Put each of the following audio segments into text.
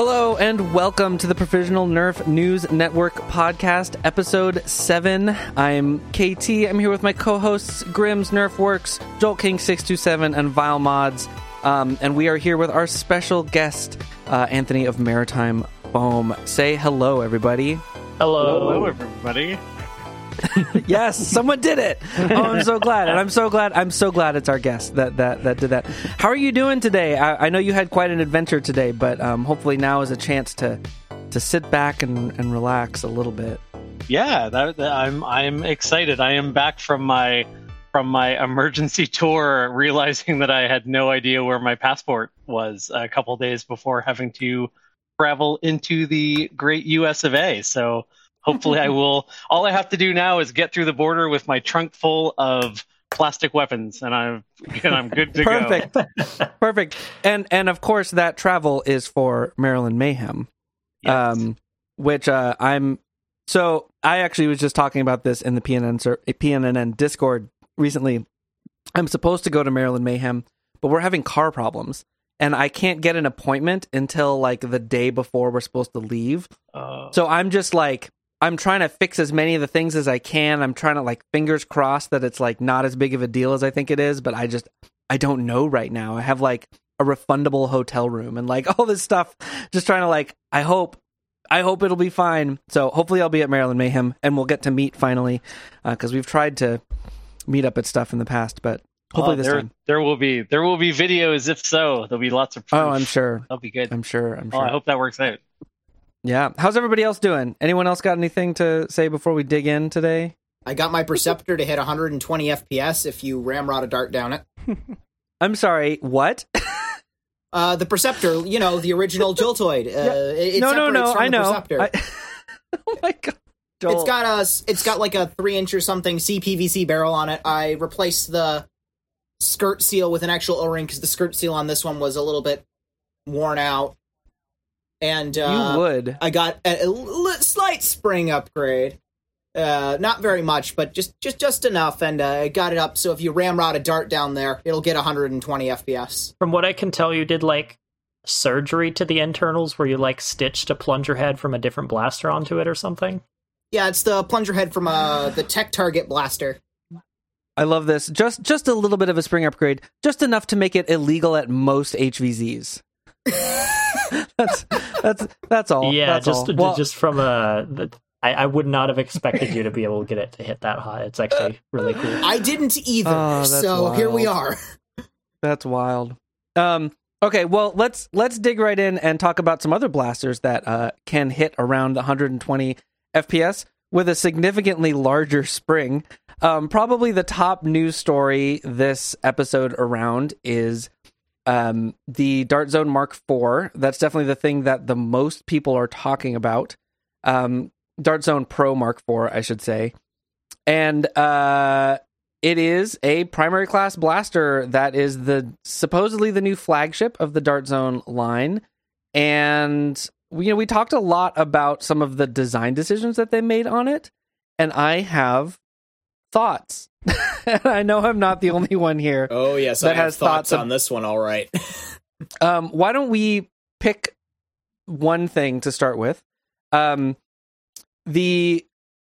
Hello and welcome to the Provisional Nerf News Network podcast, episode 7. I'm KT. I'm here with my co-hosts Grimm's Nerf Works, Jolt King 627, and Vile Mods. And we are here with our special guest, Anthony of Maritime Foam. Say hello, everybody. Hello, everybody. Yes, someone did it. Oh, I'm so glad. And I'm so glad it's our guest that did that. How are you doing today? I know you had quite an adventure today, but hopefully now is a chance to sit back and relax a little bit. Yeah, I'm excited. I am back from my emergency tour, realizing that I had no idea where my passport was a couple days before having to travel into the great US of A. So hopefully I will. All I have to do now is get through the border with my trunk full of plastic weapons, and I'm good to go. Perfect. And of course that travel is for Maryland Mayhem. Yes. Which I actually was just talking about this in the PNNN Discord recently. I'm supposed to go to Maryland Mayhem, but we're having car problems. And I can't get an appointment until like the day before we're supposed to leave. So I'm just like, I'm trying to fix as many of the things as I can. I'm trying to like fingers crossed that it's like not as big of a deal as I think it is, but I don't know right now. I have like a refundable hotel room and like all this stuff, just trying to like, I hope it'll be fine. So hopefully I'll be at Maryland Mayhem and we'll get to meet finally, because we've tried to meet up at stuff in the past, but hopefully this time. There will be videos. If so, there'll be lots of proof. Oh, I'm sure. That'll be good. I'm sure. Oh, I hope that works out. Yeah. How's everybody else doing? Anyone else got anything to say before we dig in today? I got my Perceptor to hit 120 FPS if you ramrod a dart down it. I'm sorry, what? The Perceptor, the original Joltoid. No, I know. Oh my god. Joel. It's got like a 3-inch or something CPVC barrel on it. I replaced the skirt seal with an actual O-ring because the skirt seal on this one was a little bit worn out. And you would. I got a slight spring upgrade. Not very much, but just enough, and I got it up, so if you ramrod a dart down there, it'll get 120 FPS. From what I can tell, you did, like, surgery to the internals, where you, like, stitched a plunger head from a different blaster onto it or something? Yeah, it's the plunger head from the Tech Target blaster. I love this. Just a little bit of a spring upgrade, just enough to make it illegal at most HVZs. That's all. Yeah, that's just from I would not have expected you to be able to get it to hit that high. It's actually really cool. I didn't either, so wild. Here we are. That's wild. Okay, well, let's dig right in and talk about some other blasters that can hit around 120 FPS with a significantly larger spring. Probably the top news story this episode around is the Dart Zone Mark IV. That's definitely the thing that the most people are talking about. Dart Zone Pro Mark IV, I should say. And it is a primary class blaster that is supposedly the new flagship of the Dart Zone line. And we talked a lot about some of the design decisions that they made on it, and I have thoughts. I know I'm not the only one here. Oh yes, I have thoughts on this one. All right. Why don't we pick one thing to start with? The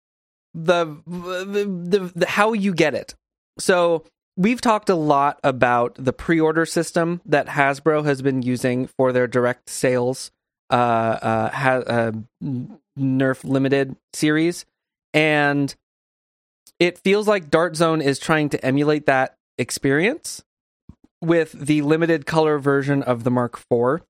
how you get it. So we've talked a lot about the pre-order system that Hasbro has been using for their direct sales Nerf Limited series, and it feels like Dart Zone is trying to emulate that experience with the limited color version of the Mark IV.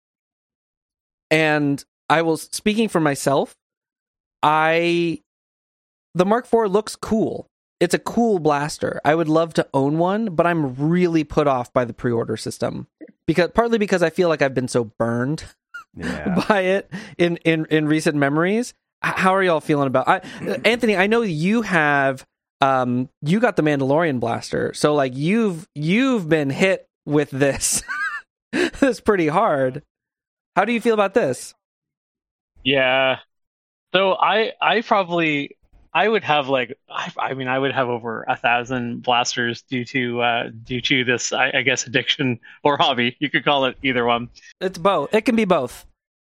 And speaking for myself, the Mark IV looks cool. It's a cool blaster. I would love to own one, but I'm really put off by the pre-order system partly because I feel like I've been so burned by it in recent memories. How are y'all feeling about Anthony? I know you have you got the Mandalorian blaster, so like you've been hit with this this pretty hard. How do you feel about this? Yeah, so I would have I would have over 1,000 blasters due to this I guess addiction or hobby. You could call it either one. It's both. It can be both.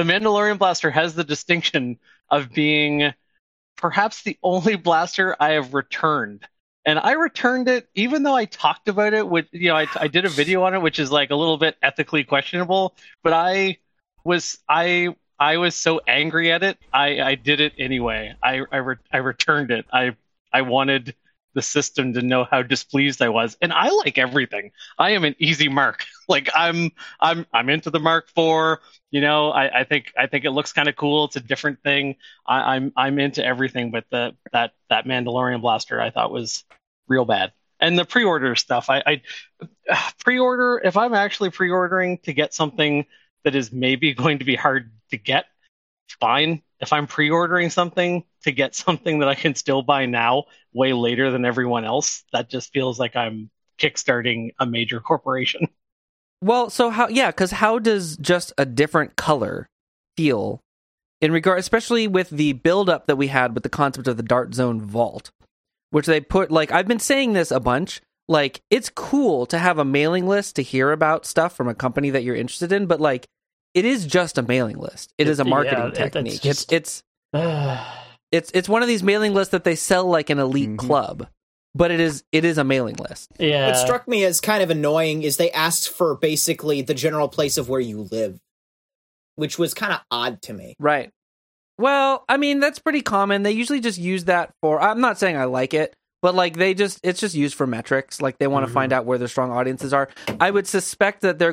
the Mandalorian blaster has the distinction of being perhaps the only blaster I have returned. And I returned it, even though I talked about it with, I did a video on it, which is like a little bit ethically questionable, but I was so angry at it, I did it anyway. I returned it. I wanted the system to know how displeased I was, and I like everything. I am an easy mark. Like I'm into the Mark IV. I think it looks kind of cool. It's a different thing. I'm into everything, but that Mandalorian blaster I thought was real bad. And the pre-order stuff, I pre-order, if I'm actually pre-ordering to get something that is maybe going to be hard to get, fine. If I'm pre-ordering something to get something that I can still buy now way later than everyone else, that just feels like I'm kickstarting a major corporation. Well, so how does just a different color feel in regard, especially with the build-up that we had with the concept of the Dart Zone Vault, which they put, like, I've been saying this a bunch, like, it's cool to have a mailing list to hear about stuff from a company that you're interested in, but, like, it is just a mailing list. It is a marketing technique. It's one of these mailing lists that they sell like an elite club, but it is a mailing list. Yeah. What struck me as kind of annoying is they asked for basically the general place of where you live, which was kind of odd to me. Right. Well, I mean, that's pretty common. They usually just use that for, I'm not saying I like it, but like it's just used for metrics. Like they want to find out where their strong audiences are. I would suspect that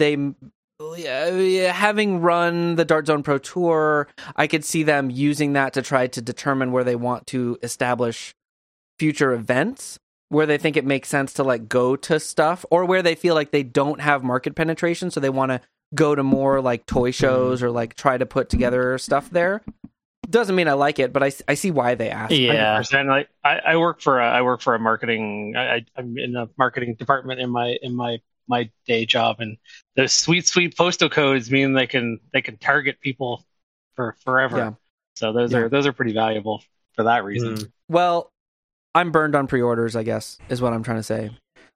having run the Dart Zone Pro Tour, I could see them using that to try to determine where they want to establish future events, where they think it makes sense to like go to stuff, or where they feel like they don't have market penetration, so they want to go to more like toy shows or like try to put together stuff there. Doesn't mean I like it, but I see why they ask. Yeah, 100%. Like I work for a marketing. I'm in a marketing department in my day job, and those sweet postal codes mean they can target people for forever. Yeah. So those are pretty valuable for that reason. Well, I'm burned on pre-orders, I guess, is what I'm trying to say.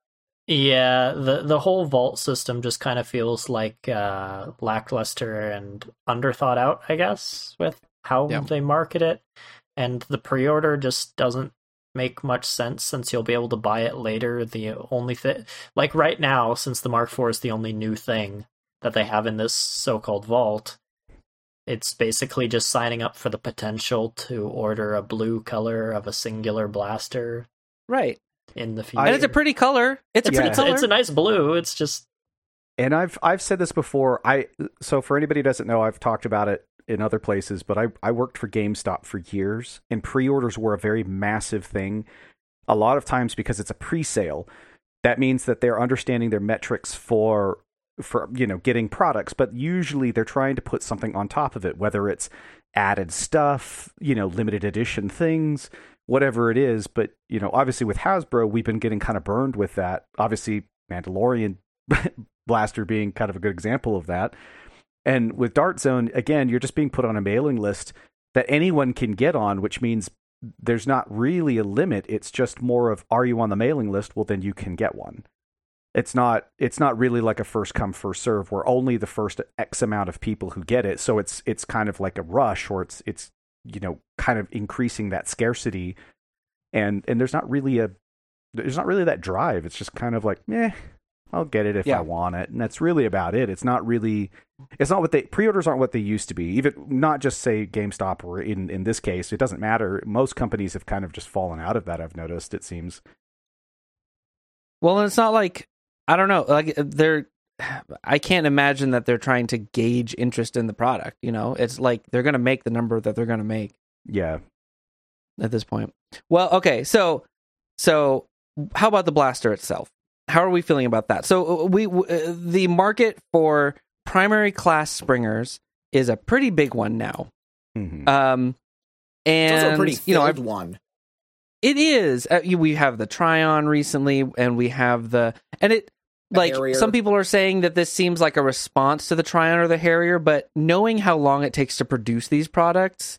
Yeah, the whole vault system just kind of feels like lackluster and underthought out, I guess, with how they market it. And the pre-order just doesn't make much sense since you'll be able to buy it later. The only thing, like right now, since the Mark IV is the only new thing that they have in this so-called vault, it's basically just signing up for the potential to order a blue color of a singular blaster. Right. In the future. And it's a pretty color. It's a pretty color. It's a nice blue. It's just... And I've said this before. So for anybody who doesn't know, I've talked about it in other places, but I worked for GameStop for years, and pre-orders were a very massive thing. A lot of times because it's a pre-sale, that means that they're understanding their metrics for getting products, but usually they're trying to put something on top of it, whether it's added stuff, limited edition things, whatever it is. But obviously with Hasbro, we've been getting kind of burned with that. Obviously Mandalorian blaster being kind of a good example of that. And with Dart Zone, again, you're just being put on a mailing list that anyone can get on, which means there's not really a limit. It's just more of, are you on the mailing list? Well, then you can get one. It's not really like a first come, first serve where only the first X amount of people who get it. So it's kind of like a rush, or it's kind of increasing that scarcity. And there's not really that drive. It's just kind of like, I'll get it if I want it. And that's really about it. It's not what pre-orders aren't what they used to be. Even not just say GameStop, or in this case, it doesn't matter. Most companies have kind of just fallen out of that, I've noticed, it seems. Well, and it's not like, I don't know, like I can't imagine that they're trying to gauge interest in the product, It's like they're going to make the number that they're going to make. Yeah. At this point. Well, okay, so how about the blaster itself? How are we feeling about that? So the market for primary class Springers is a pretty big one now. Mm-hmm. And it's also a pretty filled one. It is. We have the Tryon recently, and we have the Harrier. Some people are saying that this seems like a response to the Tryon or the Harrier, but knowing how long it takes to produce these products,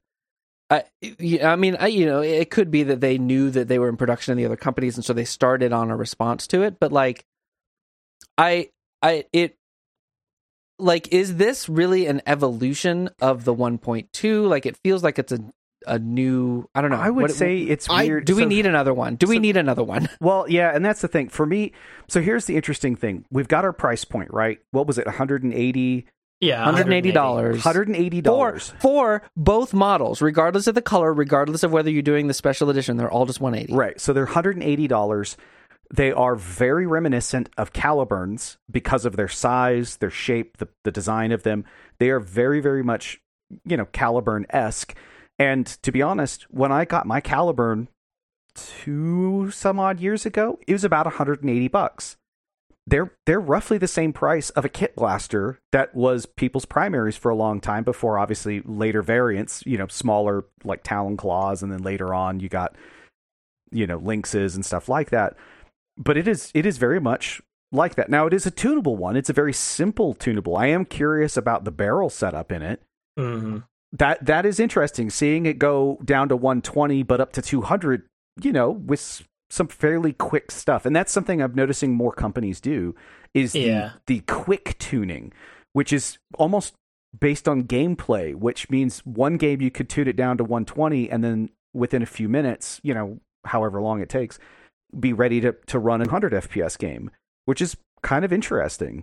it could be that they knew that they were in production in the other companies, and so they started on a response to it. But like, like, is this really an evolution of the 1.2? Like, it feels like it's a new, I don't know. I would say it's weird. Do we need another one? We need another one? Well, yeah, and that's the thing. For me, so here's the interesting thing. We've got our price point, right? What was it, 180? Yeah, $180. $180. For both models, regardless of the color, regardless of whether you're doing the special edition, they're all just $180. Right, so they're $180. They are very reminiscent of Caliburns because of their size, their shape, the design of them. They are very, very much, Caliburn-esque. And to be honest, when I got my Caliburn 2 some odd years ago, it was about $180. They're roughly the same price of a kit blaster that was people's primaries for a long time before, obviously, later variants, smaller like Talon Claws, and then later on you got, Lynxes and stuff like that. But it is very much like that. Now, it is a tunable one. It's a very simple tunable. I am curious about the barrel setup in it. Mm-hmm. That is interesting, seeing it go down to 120 but up to 200, with some fairly quick stuff. And that's something I'm noticing more companies do, is the quick tuning, which is almost based on gameplay, which means one game you could tune it down to 120 and then within a few minutes, however long it takes, be ready to run a 100 FPS game, which is kind of interesting.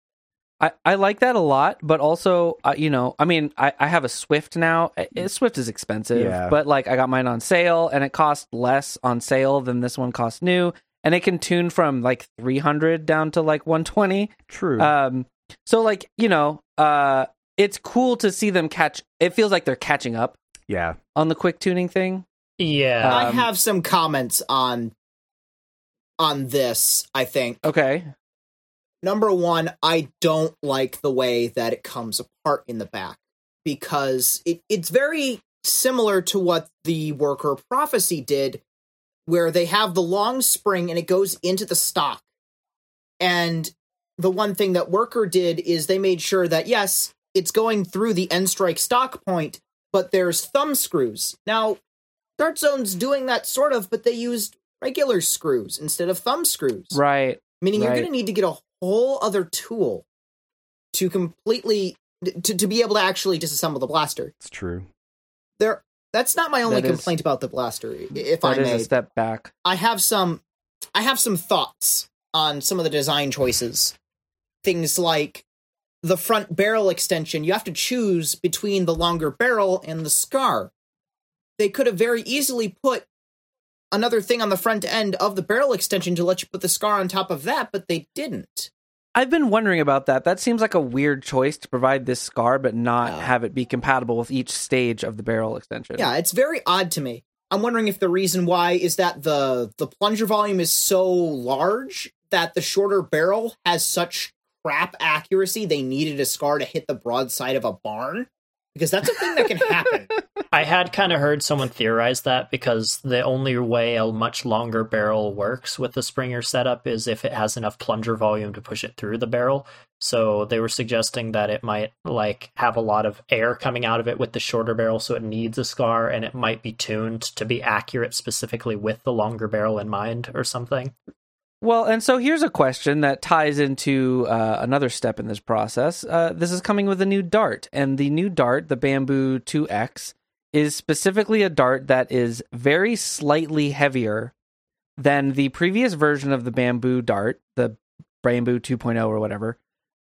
I like that a lot, but also, I have a Swift now. Swift is expensive, but like I got mine on sale, and it cost less on sale than this one cost new, and it can tune from like 300 down to like 120. True. So like, it's cool to see them catch. It feels like they're catching up. Yeah. On the quick tuning thing. Yeah. I have some comments on this, I think. Okay. Number one, I don't like the way that it comes apart in the back, because it's very similar to what the Worker Prophecy did, where they have the long spring and it goes into the stock. And the one thing that Worker did is they made sure that, yes, it's going through the N-Strike stock point, but there's thumb screws. Now, Dart Zone's doing that sort of, but they used regular screws instead of thumb screws. Right. Meaning you're going to need to get a whole other tool to completely to be able to actually disassemble the blaster. It's true. That's not my only complaint about the blaster, if I may. That is a step back. I have some thoughts on some of the design choices. Things like the front barrel extension. You have to choose between the longer barrel and the scar. They could have very easily put another thing on the front end of the barrel extension to let you put the scar on top of that, but they didn't. I've been wondering about that. That seems like a weird choice to provide this scar, but not have it be compatible with each stage of the barrel extension. Yeah, it's very odd to me. I'm wondering if the reason why is that the plunger volume is so large that the shorter barrel has such crap accuracy they needed a scar to hit the broadside of a barn. Because that's a thing that can happen. I had kind of heard someone theorize that, because the only way a much longer barrel works with the Springer setup is if it has enough plunger volume to push it through the barrel. So they were suggesting that it might like have a lot of air coming out of it with the shorter barrel, so it needs a scar, and it might be tuned to be accurate specifically with the longer barrel in mind or something. Well, and so here's a question that ties into another step in this process. This is coming with a new dart, and the new dart, the Bamboo 2X, is specifically a dart that is very slightly heavier than the previous version of the Bamboo dart, the Bamboo 2.0 or whatever.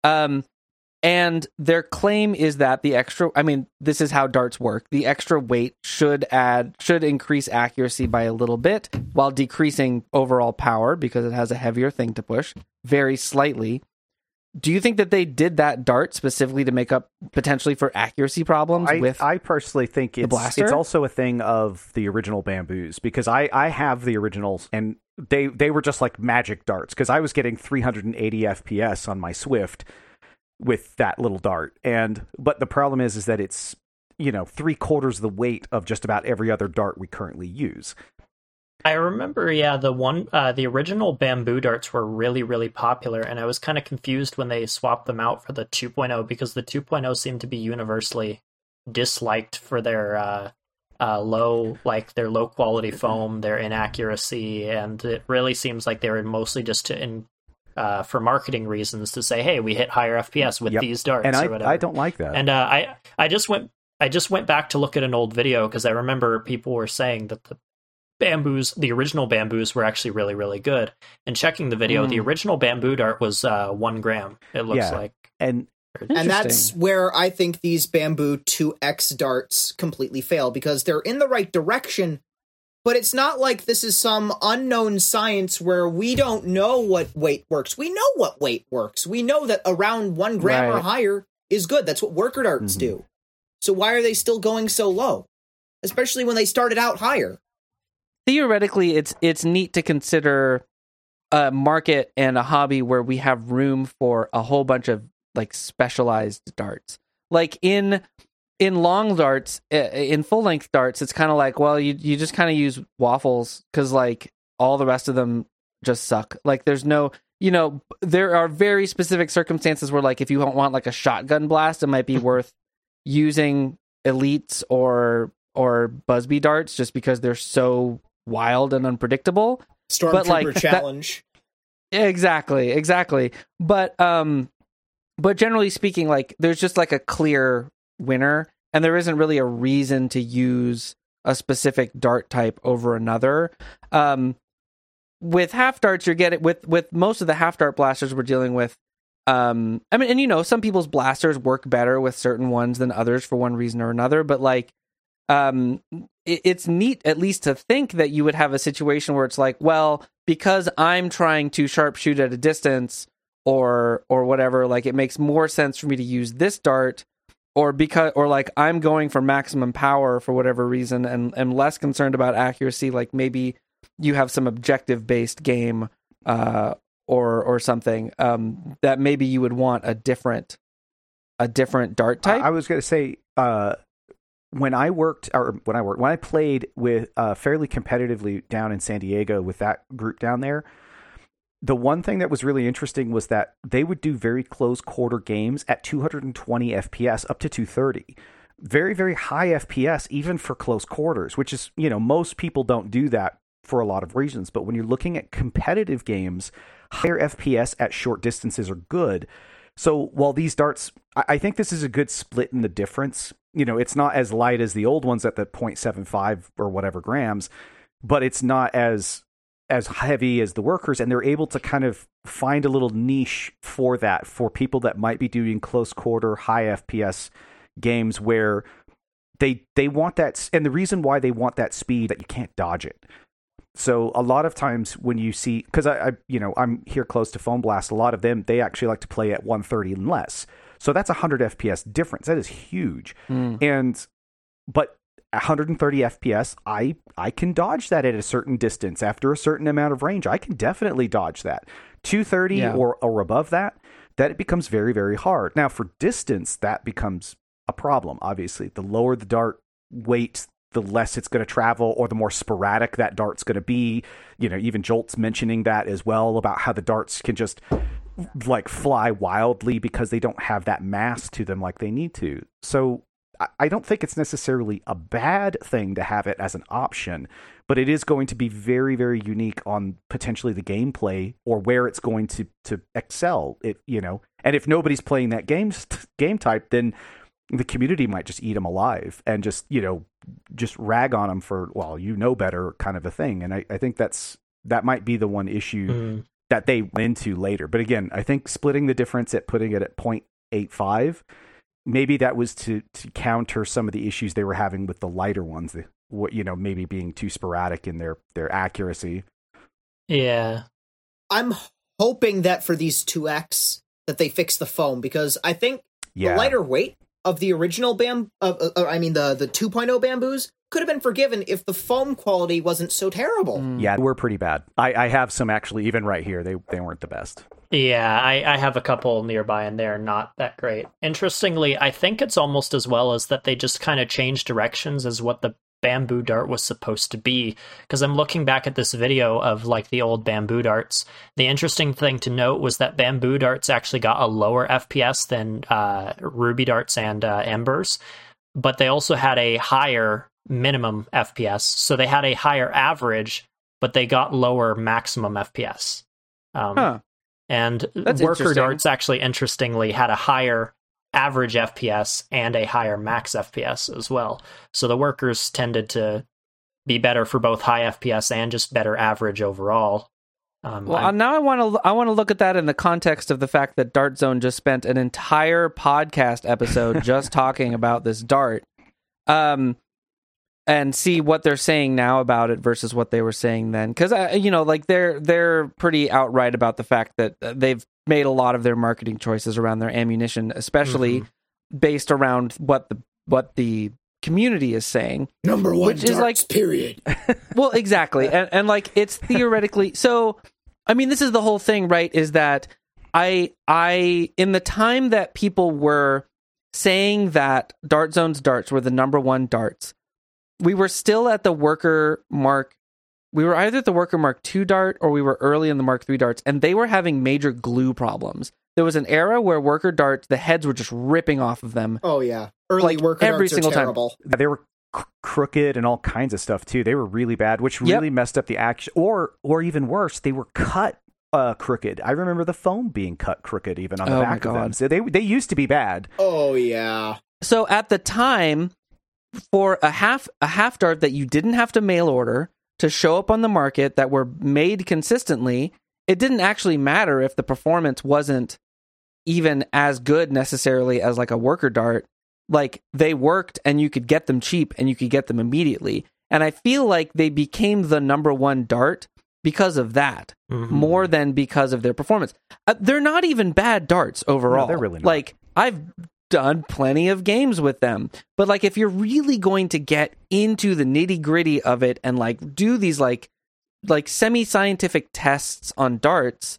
And their claim is that the extra, this is how darts work. The extra weight should increase accuracy by a little bit while decreasing overall power because it has a heavier thing to push very slightly. Do you think that they did that dart specifically to make up potentially for accuracy problems with I personally think it's also a thing of the original Bamboos, because I have the originals and they were just like magic darts, because I was getting 380 FPS on my Swift with that little dart. But the problem is that it's, 3/4 the weight of just about every other dart we currently use. I remember, the original Bamboo darts were really, really popular, and I was kind of confused when they swapped them out for the 2.0, because the 2.0 seemed to be universally disliked for their low quality foam, their inaccuracy, and it really seems like they were mostly just to for marketing reasons to say, hey, we hit higher FPS with these darts, and or whatever. I don't like that. And I just went back to look at an old video because I remember people were saying that the original bamboos were actually really, really good. And checking the video, the original bamboo dart was 1 gram. It looks like. And that's where I think these bamboo 2X darts completely fail, because they're in the right direction, but it's not like this is some unknown science where we don't know what weight works. We know what weight works. We know that around 1 gram or higher is good. That's what worker darts do. So why are they still going so low? Especially when they started out higher. Theoretically, it's neat to consider a market and a hobby where we have room for a whole bunch of like specialized darts. Like in long darts, in full length darts, it's kind of like, well, you just kind of use waffles because like all the rest of them just suck. Like there's no, there are very specific circumstances where like if you want like a shotgun blast, it might be worth using elites or Busby darts just because they're so wild and unpredictable. Stormtrooper challenge. Exactly. But generally speaking, like there's just like a clear winner, and there isn't really a reason to use a specific dart type over another. With half darts, you're getting with most of the half dart blasters we're dealing with. And some people's blasters work better with certain ones than others for one reason or another. But like, it's neat at least to think that you would have a situation where it's like, well, because I'm trying to sharpshoot at a distance or whatever, like it makes more sense for me to use this dart, or like I'm going for maximum power for whatever reason and am less concerned about accuracy. Like maybe you have some objective based game, or something, that maybe you would want a different dart type. I was going to say, when I played with fairly competitively down in San Diego with that group down there, the one thing that was really interesting was that they would do very close quarter games at 220 FPS up to 230. Very, very high FPS even for close quarters, which is, most people don't do that for a lot of reasons. But when you're looking at competitive games, higher FPS at short distances are good. So while these darts, I think this is a good split in the difference. It's not as light as the old ones at the 0.75 or whatever grams, but it's not as heavy as the workers, and they're able to kind of find a little niche for that, for people that might be doing close quarter, high FPS games where they want that, and the reason why they want that speed that you can't dodge it. So a lot of times when you see, because I'm here close to Foam Blast, a lot of them, they actually like to play at 130 and less. So that's 100 FPS difference. That is huge. But 130 FPS, I can dodge that at a certain distance after a certain amount of range. I can definitely dodge that. 230 or above that it becomes very, very hard. Now for distance, that becomes a problem. Obviously, the lower the dart weight, the less it's going to travel, or the more sporadic that dart's going to be. Even Jolt's mentioning that as well, about how the darts can just like fly wildly because they don't have that mass to them like they need to. So I don't think it's necessarily a bad thing to have it as an option, but it is going to be very, very unique on potentially the gameplay or where it's going to excel. And if nobody's playing that game type, then the community might just eat them alive and just rag on them for, well, better kind of a thing. And I think that might be the one issue that they went into later. But again, I think splitting the difference at putting it at 0.85, maybe that was to counter some of the issues they were having with the lighter ones, maybe being too sporadic in their accuracy. Yeah. I'm hoping that for these 2X that they fix the foam, because I think the lighter weight of the original the 2.0 bamboos could have been forgiven if the foam quality wasn't so terrible. Yeah, they were pretty bad. I have some actually, even right here. They weren't the best. Yeah, I have a couple nearby and they're not that great. Interestingly, I think it's almost as well as that they just kind of changed directions as what the bamboo dart was supposed to be, because I'm looking back at this video of like the old bamboo darts. The interesting thing to note was that bamboo darts actually got a lower FPS than ruby darts and embers, but they also had a higher minimum FPS, so they had a higher average, but they got lower maximum FPS. And That's worker interesting. darts actually, interestingly, had a higher average FPS and a higher max FPS as well. So the workers tended to be better for both high FPS and just better average overall. Well, now I want to look at that in the context of the fact that Dart Zone just spent an entire podcast episode just talking about this dart, and see what they're saying now about it versus what they were saying then. Because like they're pretty outright about the fact that they've made a lot of their marketing choices around their ammunition, especially based around what the community is saying. Number one, which is darts, like period. Well, exactly, and like it's theoretically so. I mean, this is the whole thing, right? Is that I in the time that people were saying that Dart Zone's darts were the number one darts, we were still at the Worker Mark. We were either at the Worker Mark II dart or we were early in the Mark III darts, and they were having major glue problems. There was an era where Worker darts, the heads were just ripping off of them. Oh yeah, early Like, worker every darts are single time. terrible. They were crooked and all kinds of stuff too. They were really bad, which really messed up the action. Or even worse, they were cut crooked. I remember the foam being cut crooked even on the back of them. So they used to be bad. Oh yeah. So at the time, for a half dart that you didn't have to mail order to show up on the market, that were made consistently, it didn't actually matter if the performance wasn't even as good necessarily as like a worker dart. Like, they worked and you could get them cheap and you could get them immediately. And I feel like they became the number one dart because of that, more than because of their performance. They're not even bad darts overall. No, they're really not. Like, I've done plenty of games with them, but like, if you're really going to get into the nitty gritty of it and like do these like semi-scientific tests on darts,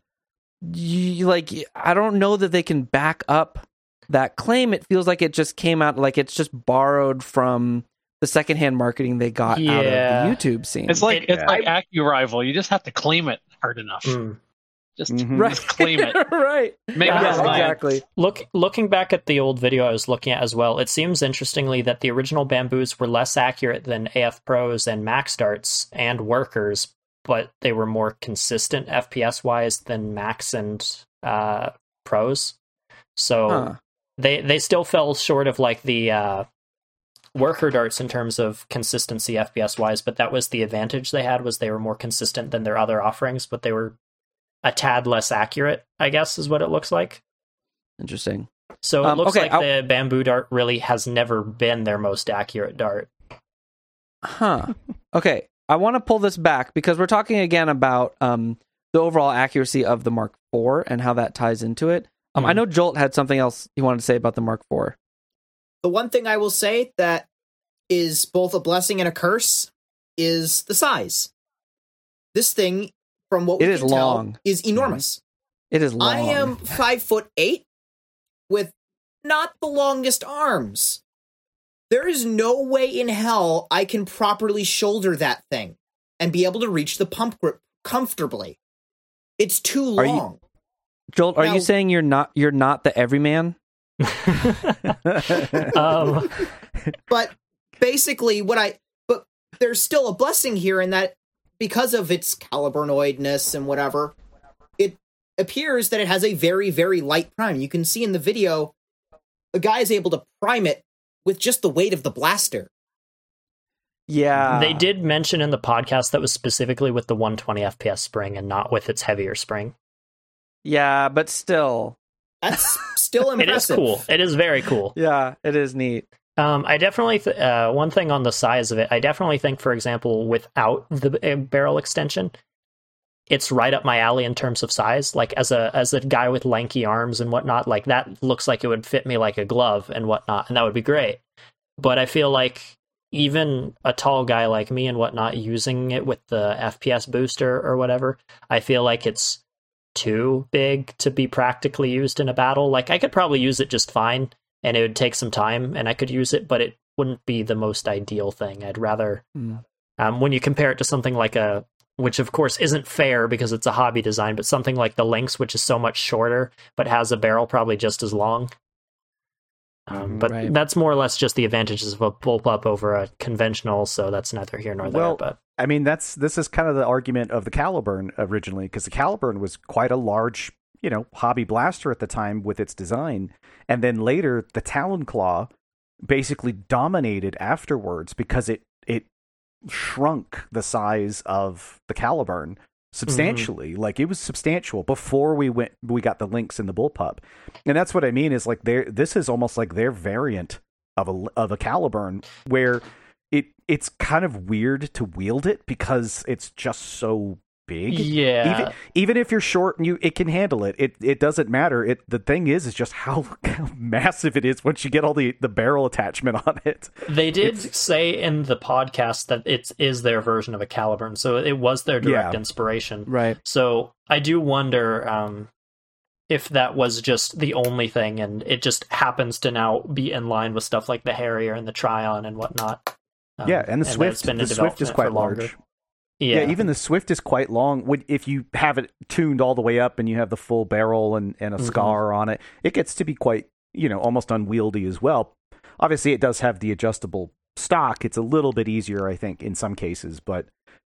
I don't know that they can back up that claim. It feels like it just came out, like it's just borrowed from the secondhand marketing they got out of the YouTube scene. It's like AccuRival. You just have to claim it hard enough. Just claim it. Right. Make it exactly. Looking back at the old video I was looking at as well, it seems interestingly that the original Bamboos were less accurate than AF Pros and Max Darts and Workers, but they were more consistent FPS wise than Max and Pros. So they still fell short of like the Worker darts in terms of consistency FPS wise, but that was the advantage they had, was they were more consistent than their other offerings, but they were a tad less accurate, I guess, is what it looks like. Interesting. So it looks the Bamboo dart really has never been their most accurate dart. Okay, I want to pull this back because we're talking again about the overall accuracy of the Mark IV and how that ties into it. I know Jolt had something else he wanted to say about the Mark IV. The one thing I will say that is both a blessing and a curse is the size. This thing, from what we can tell, is enormous. It is long. I am 5'8" with not the longest arms. There is no way in hell I can properly shoulder that thing and be able to reach the pump grip comfortably. It's too long. Jolt, are you saying you're not the everyman? But basically but there's still a blessing here in that because of its caliburnoidness and whatever, it appears that it has a very, very light prime. You can see in the video, a guy is able to prime it with just the weight of the blaster. Yeah. They did mention in the podcast that was specifically with the 120 FPS spring and not with its heavier spring. Yeah, but still. That's still impressive. It is cool. It is very cool. Yeah, it is neat. I definitely, one thing on the size of it, I definitely think, for example, without the barrel extension, it's right up my alley in terms of size. Like, as a guy with lanky arms and whatnot, like, that looks like it would fit me like a glove and whatnot, and that would be great. But I feel like even a tall guy like me and whatnot, using it with the FPS booster or whatever, I feel like it's too big to be practically used in a battle. Like, I could probably use it just fine, and it would take some time, and I could use it, but it wouldn't be the most ideal thing. I'd rather, when you compare it to something like which of course isn't fair because it's a hobby design, but something like the Lynx, which is so much shorter, but has a barrel probably just as long. But that's more or less just the advantages of a bullpup over a conventional, so that's neither here nor there. But I mean, this is kind of the argument of the Caliburn originally, because the Caliburn was quite a large hobby blaster at the time with its design. And then later, the Talon Claw basically dominated afterwards because it shrunk the size of the Caliburn substantially. Mm-hmm. Like, it was substantial before we got the Lynx and the Bullpup. And that's what I mean is, like, this is almost like their variant of a Caliburn, where it's kind of weird to wield it because it's just so big. Yeah. Even if you're short and it can handle it. It doesn't matter. The thing is just how massive it is once you get all the barrel attachment on it. They did say in the podcast that it is their version of a Caliburn, so it was their direct inspiration. Right. So I do wonder if that was just the only thing, and it just happens to now be in line with stuff like the Harrier and the Tryon and whatnot. And the Swift. The Swift is quite large. Yeah, even the Swift is quite long. If you have it tuned all the way up and you have the full barrel and a scar on it, it gets to be quite, almost unwieldy as well. Obviously, it does have the adjustable stock. It's a little bit easier, I think, in some cases. But,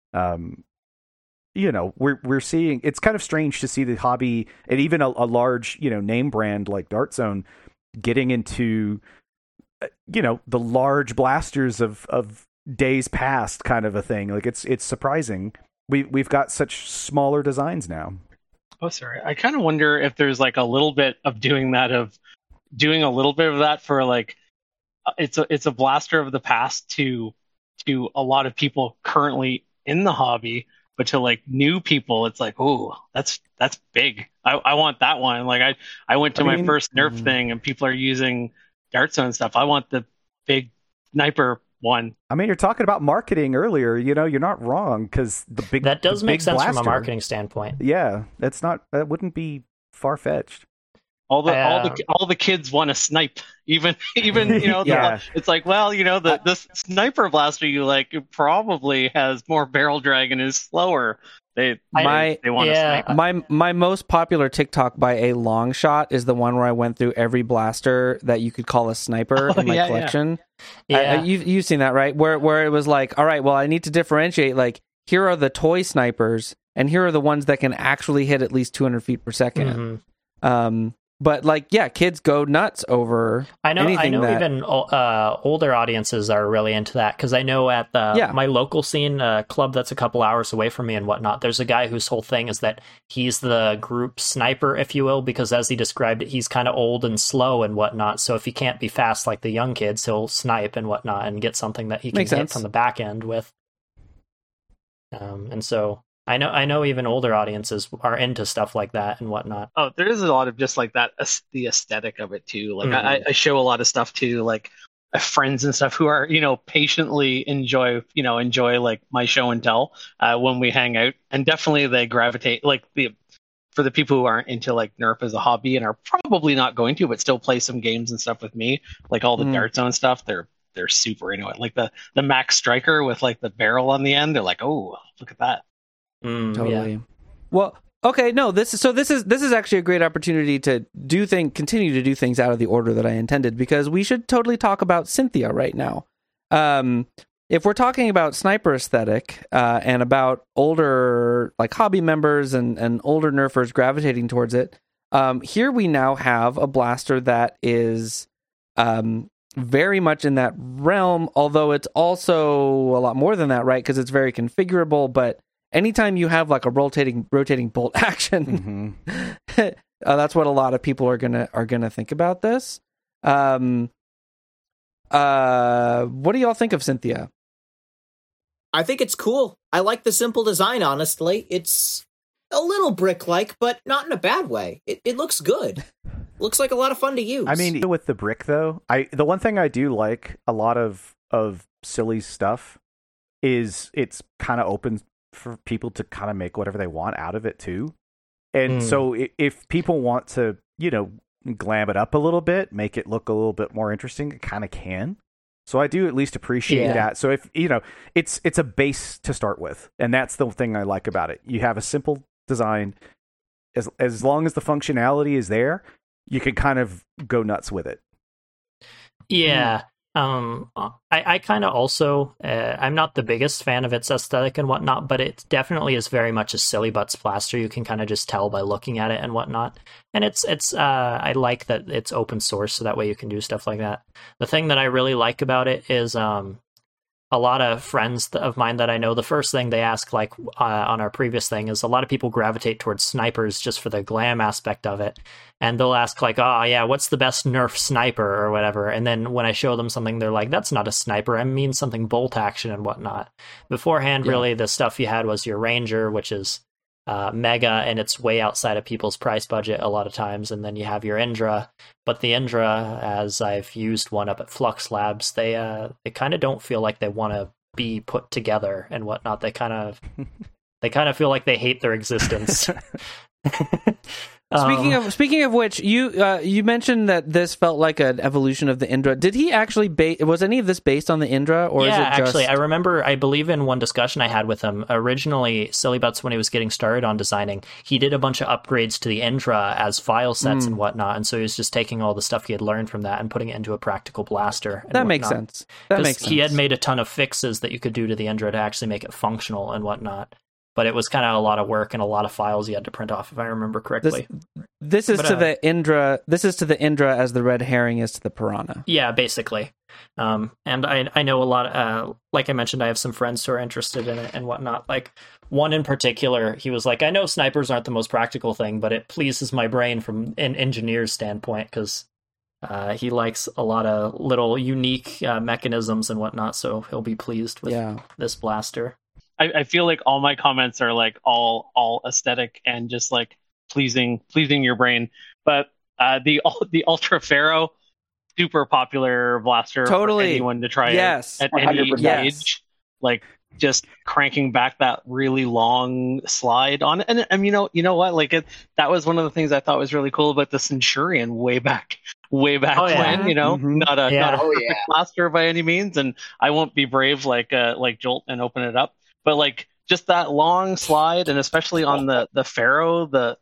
we're seeing, it's kind of strange to see the hobby and even a large, name brand like Dart Zone getting into, the large blasters of days past kind of a thing. Like, it's surprising. We've got such smaller designs now. Oh, sorry. I kind of wonder if there's like a little bit of doing a little bit of that for like it's a blaster of the past to a lot of people currently in the hobby, but to like new people, it's like, oh, that's big. I want that one. Like I went to my first Nerf thing and people are using Dart Zone stuff. I want the big sniper one. I mean, you're talking about marketing earlier. You're not wrong, because that does make sense blaster, from a marketing standpoint. Yeah, that wouldn't be far fetched. All the kids want to snipe. Even it's like, well, the sniper blaster you like, it probably has more barrel drag and is slower. They want to snipe. My most popular TikTok by a long shot is the one where I went through every blaster that you could call a sniper in my collection. Yeah. You've seen that, right? Where it was like, all right, well, I need to differentiate. Like, here are the toy snipers, and here are the ones that can actually hit at least 200 feet per second. Mm-hmm. But like, yeah, kids go nuts over. I know even older audiences are really into that, because I know at my local scene, club that's a couple hours away from me and whatnot, there's a guy whose whole thing is that he's the group sniper, if you will, because as he described it, he's kind of old and slow and whatnot. So if he can't be fast like the young kids, he'll snipe and whatnot and get something that he can hit from the back end with. And so I know even older audiences are into stuff like that and whatnot. Oh, there is a lot of just like that, the aesthetic of it too. Like I show a lot of stuff to like friends and stuff who are, patiently enjoy like my show and tell when we hang out, and definitely they gravitate like for the people who aren't into like Nerf as a hobby and are probably not going to, but still play some games and stuff with me, like all the Dart Zone stuff. They're super into it. Like the Max Striker with like the barrel on the end. They're like, oh, look at that. Totally. Yeah. Well, okay, no, this is actually a great opportunity to continue to do things out of the order that I intended, because we should totally talk about Cynthia right now. If we're talking about sniper aesthetic and about older like hobby members and older nerfers gravitating towards it, here we now have a blaster that is very much in that realm, although it's also a lot more than that, right? Because it's very configurable, but anytime you have like a rotating bolt action, that's what a lot of people are gonna think about this. What do y'all think of Cynthia? I think it's cool. I like the simple design, honestly. It's a little brick-like, but not in a bad way. It looks good. Looks like a lot of fun to use. I mean, with the brick, though, the one thing I do like a lot of silly stuff is it's kind of open for people to kind of make whatever they want out of it, too. And so if people want to, glam it up a little bit, make it look a little bit more interesting, it kind of can. So I do at least appreciate that. So if, it's a base to start with. And that's the thing I like about it. You have a simple design. As long as the functionality is there, you can kind of go nuts with it. Yeah. I kind of also, I'm not the biggest fan of its aesthetic and whatnot, but it definitely is very much a silly butts blaster. You can kind of just tell by looking at it and whatnot. And I like that it's open source, so that way you can do stuff like that. The thing that I really like about it is, a lot of friends of mine that I know, the first thing they ask, like on our previous thing, is a lot of people gravitate towards snipers just for the glam aspect of it. And they'll ask like, oh yeah, what's the best Nerf sniper or whatever? And then when I show them something, they're like, that's not a sniper. I mean something bolt action and whatnot. Beforehand, really, the stuff you had was your Ranger, which is mega, and it's way outside of people's price budget a lot of times. And then you have your Indra. But the Indra, as I've used one up at Flux Labs, they kind of don't feel like they want to be put together and whatnot. They kind of feel like they hate their existence. Speaking of which, you mentioned that this felt like an evolution of the Indra. Did he actually was any of this based on the Indra, or is it just... actually, I believe in one discussion I had with him originally, Silly Butts, when he was getting started on designing, he did a bunch of upgrades to the Indra as file sets and whatnot, and so he was just taking all the stuff he had learned from that and putting it into a practical blaster. That makes sense. He had made a ton of fixes that you could do to the Indra to actually make it functional and whatnot. But it was kind of a lot of work and a lot of files you had to print off, if I remember correctly. This is to the Indra. This is to the Indra as the red herring is to the Piranha. Yeah, basically. And I know a lot. Like I mentioned, I have some friends who are interested in it and whatnot. Like one in particular, he was like, "I know snipers aren't the most practical thing, but it pleases my brain from an engineer's standpoint because he likes a lot of little unique mechanisms and whatnot. So he'll be pleased with this blaster." I feel like all my comments are like all aesthetic and just like pleasing your brain. But the Ultra Pharaoh, super popular blaster for anyone to try at any age. Like just cranking back that really long slide on it. And you know what? Like that was one of the things I thought was really cool about the Centurion way back when, not a perfect blaster by any means. And I won't be brave like Jolt and open it up. But like just that long slide, and especially on the Pharaoh, the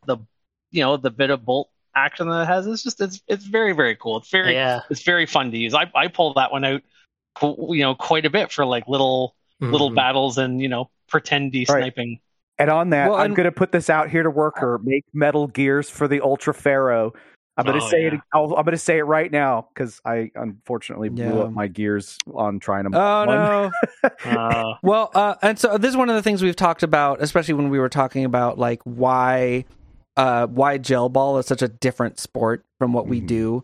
bit of bolt action that it has, it's very, very cool. It's very fun to use. I pull that one out, quite a bit for like little battles and pretendy sniping. And on that, I'm going to put this out here to worker, make metal gears for the Ultra Pharaoh. I'm going to say it. I'm going to say it right now because I unfortunately blew up my gears on trying to. Oh no! Well, and so this is one of the things we've talked about, especially when we were talking about like why gel ball is such a different sport from what we do.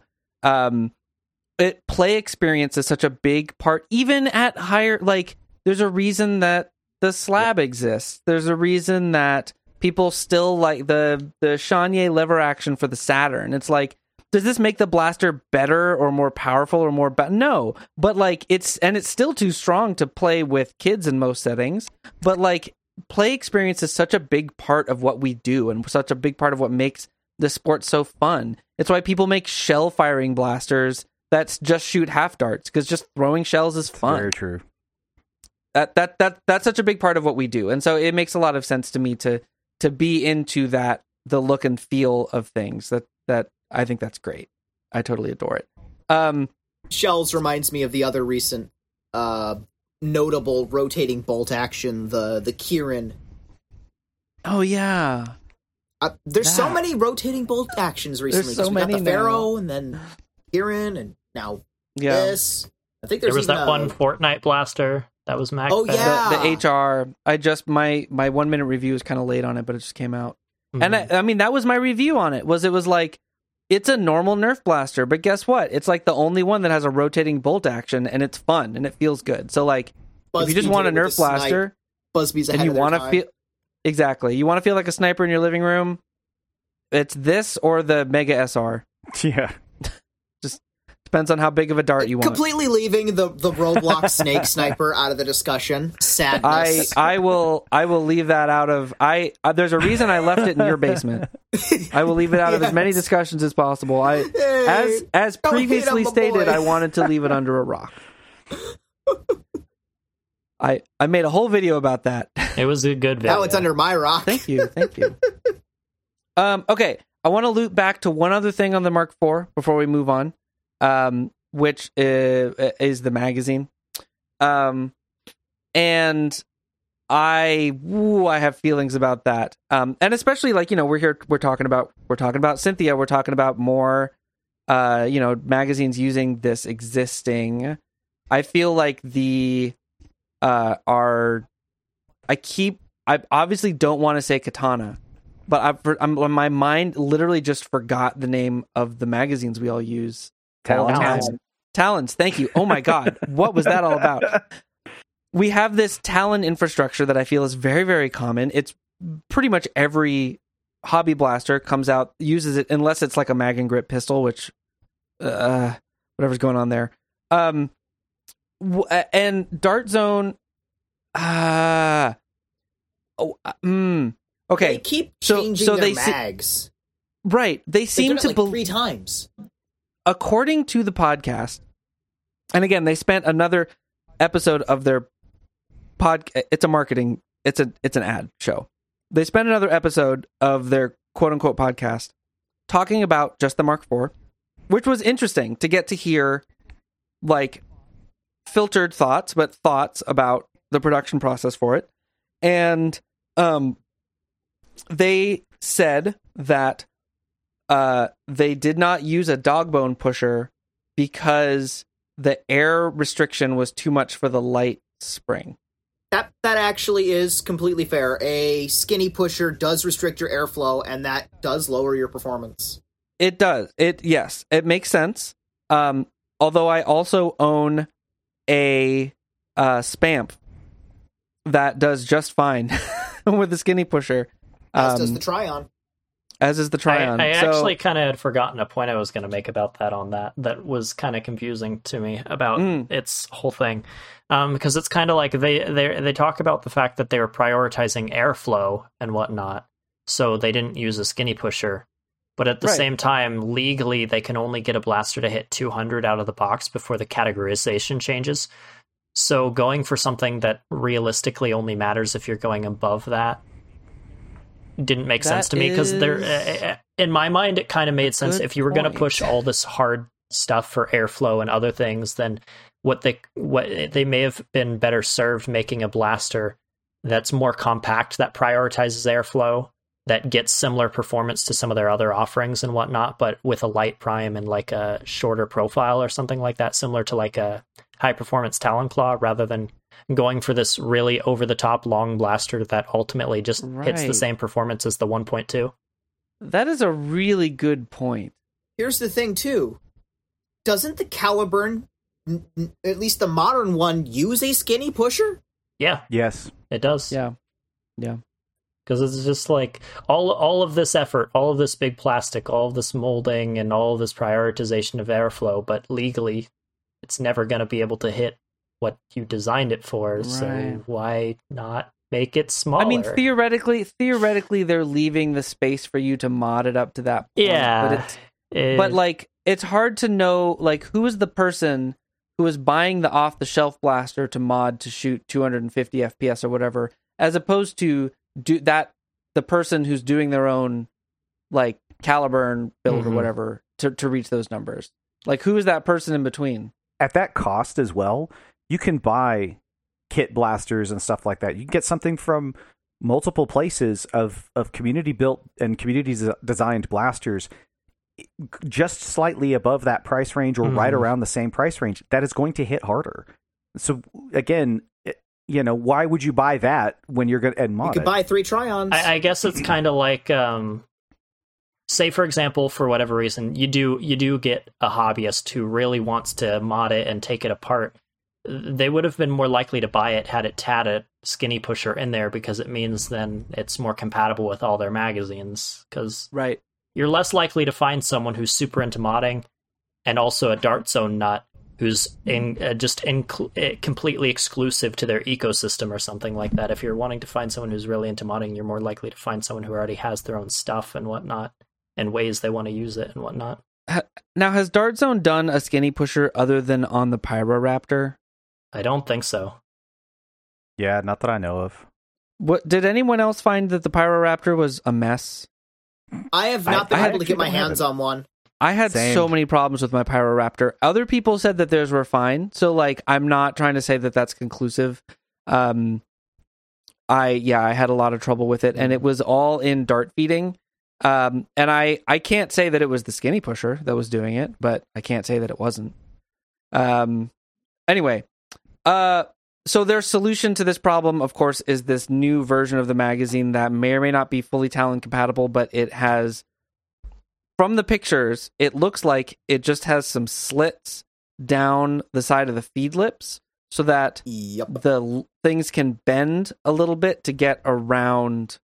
Play experience is such a big part, even at higher. Like, there's a reason that the slab exists. There's a reason that people still like the Chanier lever action for the Saturn. It's like, does this make the blaster better or more powerful or more no, but like it's still too strong to play with kids in most settings. But like play experience is such a big part of what we do and such a big part of what makes the sport so fun. It's why people make shell firing blasters that just shoot half darts, because just throwing shells is fun. Very true. That's such a big part of what we do, and so it makes a lot of sense to me to be into that, the look and feel of things. That I think that's great. I totally adore it. Shells reminds me of the other recent notable rotating bolt action, the Kirin. Oh yeah. There's so many rotating bolt actions recently. There's so many. We got the Pharaoh and then Kirin and now this. I think there was that one Fortnite blaster. That was Mac. Oh yeah, the HR. I just my 1 minute review is kind of late on it, but it just came out. And I mean that was my review on it. It was like, it's a normal Nerf blaster, but guess what? It's like the only one that has a rotating bolt action, and it's fun and it feels good. So like, if you just want a Nerf blaster, Busby's ahead and you want to feel you want to feel like a sniper in your living room, it's this or the Mega SR. Yeah. Depends on how big of a dart you want. Completely leaving the Roblox Snake Sniper out of the discussion. Sadness. I will leave that out of. There's a reason I left it in your basement. I will leave it out of as many discussions as possible. As previously stated, I wanted to leave it under a rock. I made a whole video about that. It was a good video. Now it's under my rock. Thank you. Okay, I want to loop back to one other thing on the Mark IV before we move on. which is the magazine. And I have feelings about that. And especially like, we're talking about Cynthia, we're talking about more magazines using this existing. I feel like I obviously don't want to say Katana, but my mind literally just forgot the name of the magazines we all use. Talons. Thank you. Oh my God. What was that all about? We have this Talon infrastructure that I feel is very, very common. It's pretty much every hobby blaster comes out, uses it, unless it's like a mag and grip pistol, which, whatever's going on there. And Dart Zone, okay. They keep changing their mags. Right. They seem to like 3 times. According to the podcast, and again, they spent another episode of their it's an ad show. They spent another episode of their quote unquote podcast talking about just the Mark IV, which was interesting to get to hear like filtered thoughts, but thoughts about the production process for it. And they said that they did not use a dog bone pusher because the air restriction was too much for the light spring. That actually is completely fair. A skinny pusher does restrict your airflow, and that does lower your performance. It does. Yes, it makes sense. Although I also own a Spamp that does just fine with the skinny pusher. As does the Tryon. As is the Tryon. I actually kind of had forgotten a point I was going to make about that that was kind of confusing to me about its whole thing. Because it's kind of like they talk about the fact that they were prioritizing airflow and whatnot, so they didn't use a skinny pusher. But at the same time, legally, they can only get a blaster to hit 200 out of the box before the categorization changes. So going for something that realistically only matters if you're going above that didn't make sense to me, because in my mind it kind of made sense. If you were going to push all this hard stuff for airflow and other things, then what they may have been better served making a blaster that's more compact, that prioritizes airflow, that gets similar performance to some of their other offerings and whatnot, but with a light prime and like a shorter profile or something like that, similar to like a high performance Talon Claw, rather than going for this really over-the-top long blaster that ultimately just hits the same performance as the 1.2. That is a really good point. Here's the thing, too. Doesn't the Caliburn, at least the modern one, use a skinny pusher? Yeah. Yes. It does. Yeah. Because it's just like all of this effort, all of this big plastic, all of this molding, and all of this prioritization of airflow, but legally, it's never going to be able to hit what you designed it for, so why not make it smaller? I mean, theoretically, they're leaving the space for you to mod it up to that point. Yeah. But like, it's hard to know, like, who is the person who is buying the off-the-shelf blaster to mod to shoot 250 FPS or whatever, as opposed to the person who's doing their own, like, Caliburn build or whatever to reach those numbers. Like, who is that person in between? At that cost as well, you can buy kit blasters and stuff like that. You can get something from multiple places of community built and community designed blasters just slightly above that price range or right around the same price range that is going to hit harder. So again, why would you buy that when you're going to mod it? You could buy 3 Tryons. I guess it's kind of like, say for example, for whatever reason, you do get a hobbyist who really wants to mod it and take it apart. They would have been more likely to buy it had it had a skinny pusher in there, because it means then it's more compatible with all their magazines. Because you're less likely to find someone who's super into modding and also a Dart Zone nut who's completely exclusive to their ecosystem or something like that. If you're wanting to find someone who's really into modding, you're more likely to find someone who already has their own stuff and whatnot, and ways they want to use it and whatnot. Now, has Dart Zone done a skinny pusher other than on the Pyroraptor? I don't think so. Yeah, not that I know of. What did anyone else find that the Pyroraptor was a mess? I have not been able to get my hands on one. I had so many problems with my Pyroraptor. Other people said that theirs were fine, so like I'm not trying to say that that's conclusive. I had a lot of trouble with it, and it was all in dart feeding. And I can't say that it was the skinny pusher that was doing it, but I can't say that it wasn't. Anyway, so their solution to this problem, of course, is this new version of the magazine that may or may not be fully Talon compatible, but it has, from the pictures, it looks like it just has some slits down the side of the feed lips so that the things can bend a little bit to get around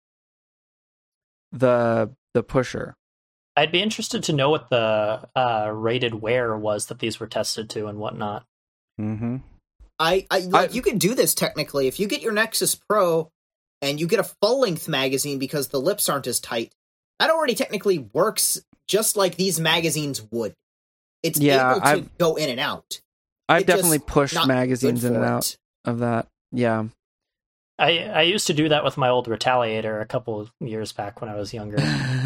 the pusher. I'd be interested to know what the rated wear was that these were tested to and whatnot. Mm-hmm. You can do this technically. If you get your Nexus Pro and you get a full-length magazine because the lips aren't as tight, that already technically works just like these magazines would. It's able to go in and out. I've definitely pushed magazines in and out of that. Yeah. I used to do that with my old Retaliator a couple of years back when I was younger.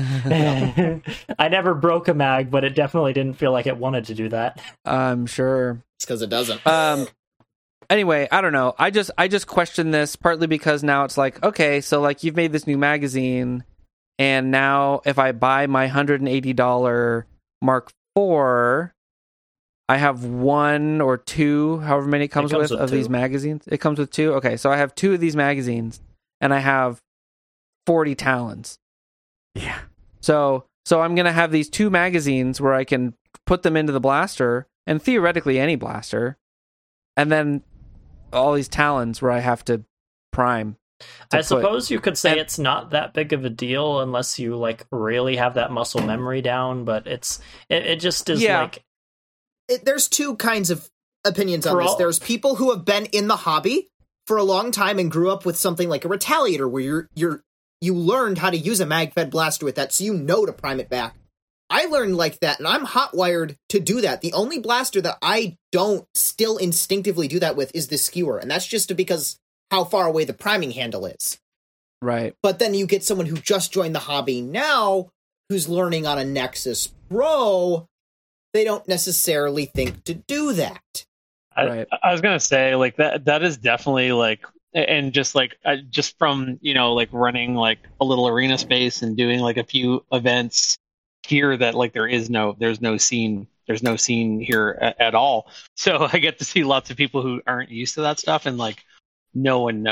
I never broke a mag, but it definitely didn't feel like it wanted to do that. I'm sure. It's because it doesn't. Anyway, I don't know. I just question this partly because now it's like, okay, so like you've made this new magazine, and now if I buy my $180 Mark IV, I have one or two, however many it comes with of these magazines. It comes with two. Okay, so I have two of these magazines, and I have 40 Talons. Yeah. So I'm gonna have these two magazines where I can put them into the blaster, and theoretically any blaster, and then all these Talons where I have to prime. I suppose you could say it's not that big of a deal unless you like really have that muscle memory down, but it just is like. There's two kinds of opinions on this. There's people who have been in the hobby for a long time and grew up with something like a Retaliator, where you learned how to use a mag-fed blaster with that, so you know to prime it back. I learned like that, and I'm hot-wired to do that. The only blaster that I don't still instinctively do that with is the Skewer, and that's just because how far away the priming handle is. Right. But then you get someone who just joined the hobby now, who's learning on a Nexus Pro. They don't necessarily think to do that. I was gonna say like that is definitely like, and just like just from like running like a little arena space and doing like a few events here that like there's no scene here at all. So I get to see lots of people who aren't used to that stuff, and like no one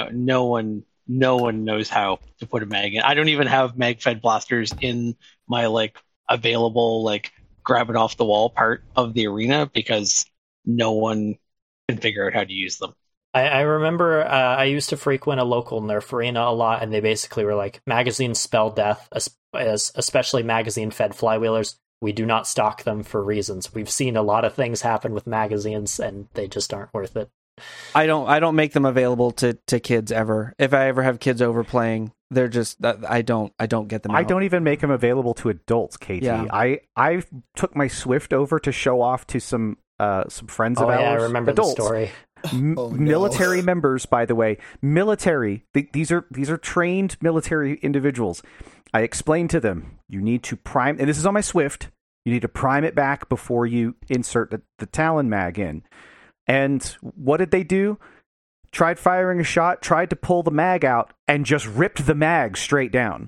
knows how to put a mag in. I don't even have mag fed blasters in my like available like grab it off the wall part of the arena because no one can figure out how to use them. I remember I used to frequent a local Nerf arena a lot, and they basically were like, magazines spell death, especially magazine-fed flywheelers. We do not stock them for reasons. We've seen a lot of things happen with magazines, and they just aren't worth it. I don't make them available to kids ever. If I ever have kids over playing, they're just I don't get them out. I don't even make them available to adults, KT. Yeah. I took my Swift over to show off to some friends of ours. Yeah, I remember adults. the story. Military members, by the way. Military. These are trained military individuals. I explained to them, you need to prime, and this is on my Swift, you need to prime it back before you insert the Talon mag in. And what did they do? Tried firing a shot, tried to pull the mag out, and just ripped the mag straight down.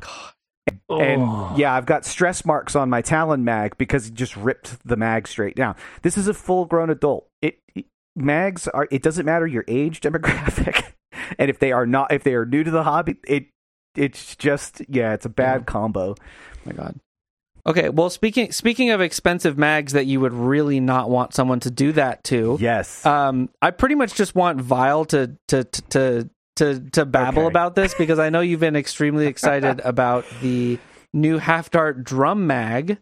And yeah, I've got stress marks on my Talon mag because it just ripped the mag straight down. This is a full-grown adult. Mags are. It doesn't matter your age demographic, and if they are new to the hobby, it's just it's a bad combo. Oh my God. Okay, well, speaking of expensive mags that you would really not want someone to do that to. Yes. I pretty much just want Vile to babble about this because I know you've been extremely excited about the new Half Dart drum mag.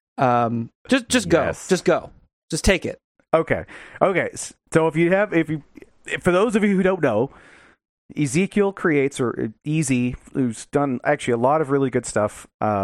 Just go. Just go. Just take it. Okay. So for those of you who don't know, Ezekiel Creates, or Easy, who's done actually a lot of really good stuff,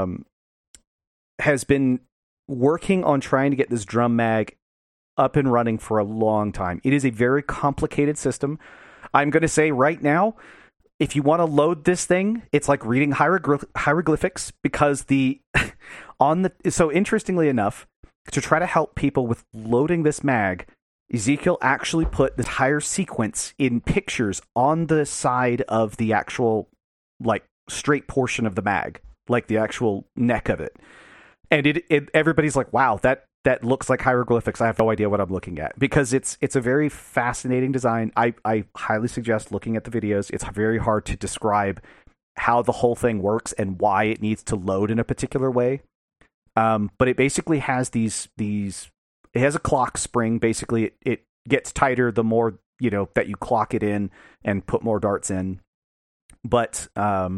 has been working on trying to get this drum mag up and running for a long time. It is a very complicated system. I'm going to say right now, if you want to load this thing, it's like reading hieroglyphics, because so interestingly enough, to try to help people with loading this mag, Ezekiel actually put the entire sequence in pictures on the side of the actual like straight portion of the mag, like the actual neck of it. And everybody's like, wow, that looks like hieroglyphics. I have no idea what I'm looking at, because it's a very fascinating design. I highly suggest looking at the videos. It's very hard to describe how the whole thing works and why it needs to load in a particular way. But it basically has it has a clock spring. Basically, it gets tighter the more, that you clock it in and put more darts in. But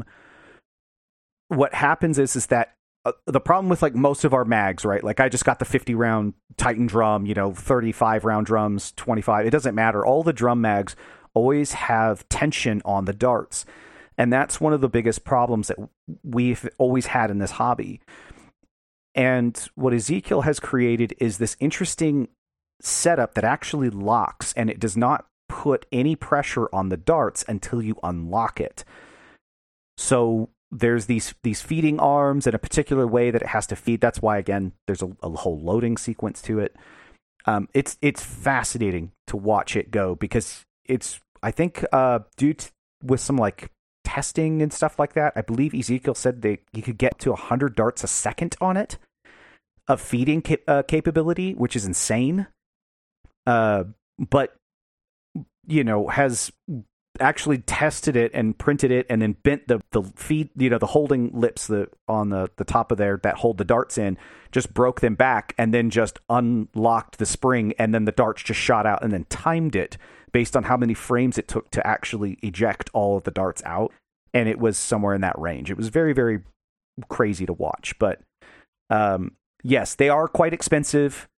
what happens is that the problem with like most of our mags, right? Like I just got the 50 round Titan drum, 35 round drums, 25. It doesn't matter. All the drum mags always have tension on the darts. And that's one of the biggest problems that we've always had in this hobby. And what Ezekiel has created is this interesting setup that actually locks, and it does not put any pressure on the darts until you unlock it. So there's these feeding arms in a particular way that it has to feed. That's why, again, there's a whole loading sequence to it. It's fascinating to watch it go, because it's, I think, with some like testing and stuff like that, I believe Ezekiel said that you could get to 100 darts a second on it of feeding capability, which is insane. But has actually tested it and printed it and then bent the feed, the holding lips on the top of there that hold the darts in, just broke them back and then just unlocked the spring, and then the darts just shot out, and then timed it based on how many frames it took to actually eject all of the darts out. And it was somewhere in that range. It was very, very crazy to watch. But yes, they are quite expensive.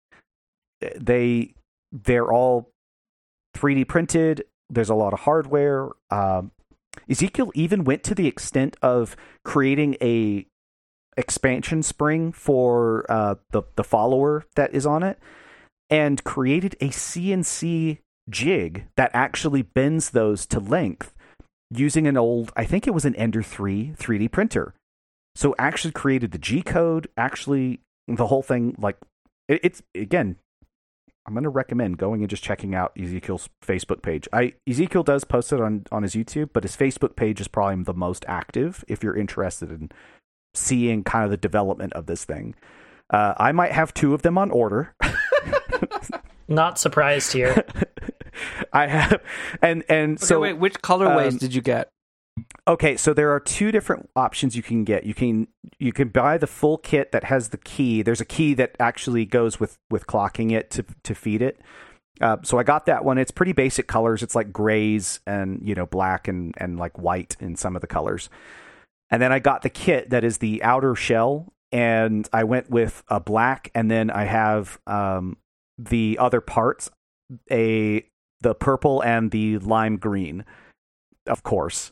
They're all 3D printed. There's a lot of hardware. Ezekiel even went to the extent of creating a expansion spring for the follower that is on it, and created a CNC jig that actually bends those to length using an old, I think it was an Ender 3 3D printer. So actually created the G code, actually the whole thing. Like it's, again, I'm going to recommend going and just checking out Ezekiel's Facebook page. Ezekiel does post it on his YouTube, but his Facebook page is probably the most active if you're interested in seeing kind of the development of this thing. I might have 2 of them on order. Not surprised here. I have, and okay, so wait, which colorways did you get? Okay, so there are 2 different options you can get. You can buy the full kit that has the key. There's a key that actually goes with clocking it to feed it. So I got that one. It's pretty basic colors. It's like grays and black and like white in some of the colors. And then I got the kit that is the outer shell, and I went with a black, and then I have the other parts, the purple and the lime green, of course.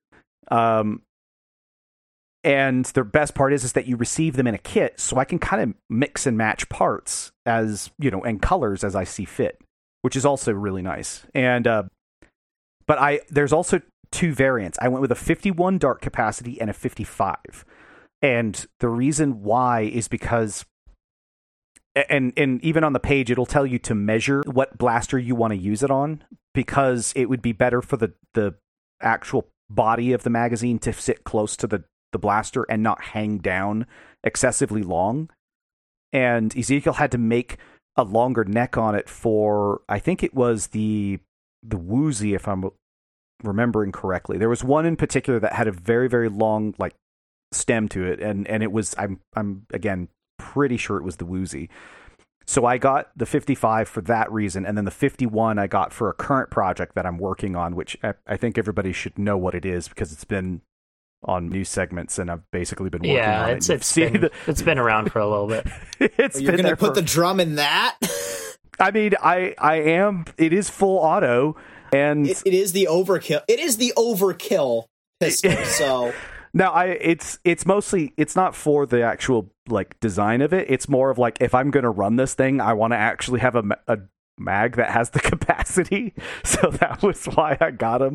And the best part is that you receive them in a kit, so I can kind of mix and match parts as, and colors as I see fit, which is also really nice. And, but there's also 2 variants. I went with a 51 dart capacity and a 55. And the reason why is because, and even on the page, it'll tell you to measure what blaster you want to use it on, because it would be better for the actual body of the magazine to sit close to the blaster and not hang down excessively long. And Ezekiel had to make a longer neck on it for, I think it was the Woozy, if I'm remembering correctly. There was one in particular that had a very, very long like stem to it, and it was, I'm again pretty sure it was the Woozy. So I got the 55 for that reason, and then the 51 I got for a current project that I'm working on, which I think everybody should know what it is, because it's been on news segments, and I've basically been working on it. It's been around for a little bit. You're going to put the drum in that? I mean, I am. It is full auto, and it is the overkill. It is the overkill pistol. So now it's mostly, it's not for the actual like design of it. It's more of like, if I'm going to run this thing, I want to actually have a mag that has the capacity. So that was why I got them.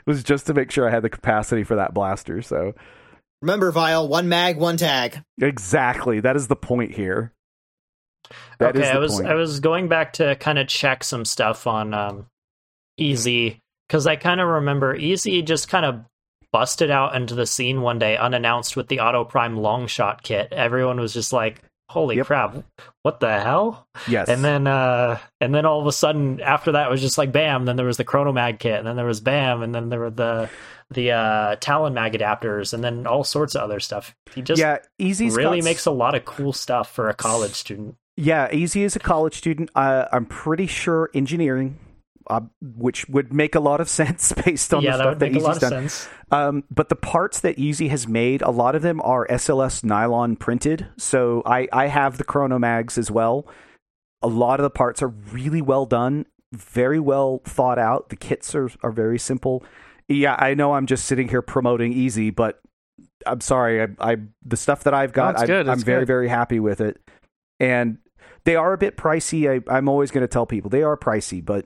was just to make sure I had the capacity for that blaster. So remember, Vile, 1 mag, 1 tag. Exactly. That is the point here. That okay, is the point. I was going back to kind of check some stuff on Easy, because I kind of remember Easy just kind of busted out into the scene one day unannounced with the Auto Prime Longshot kit. Everyone was just like, holy crap, what the hell? Yes. And then all of a sudden after that it was just like bam, then there was the Chronomag kit, and then there was bam, and then there were the Talon Mag adapters, and then all sorts of other stuff. He just Easy's really makes a lot of cool stuff for a college student. Yeah, Easy is a college student. I'm pretty sure engineering, which would make a lot of sense based on the stuff that Easy's done. But the parts that Easy has made, a lot of them are SLS nylon printed. So I have the Chronomags as well. A lot of the parts are really well done, very well thought out. The kits are very simple. Yeah, I know I'm just sitting here promoting Easy, but I'm sorry. The stuff that I've got, I'm very, very happy with it. And they are a bit pricey. I'm always going to tell people they are pricey, but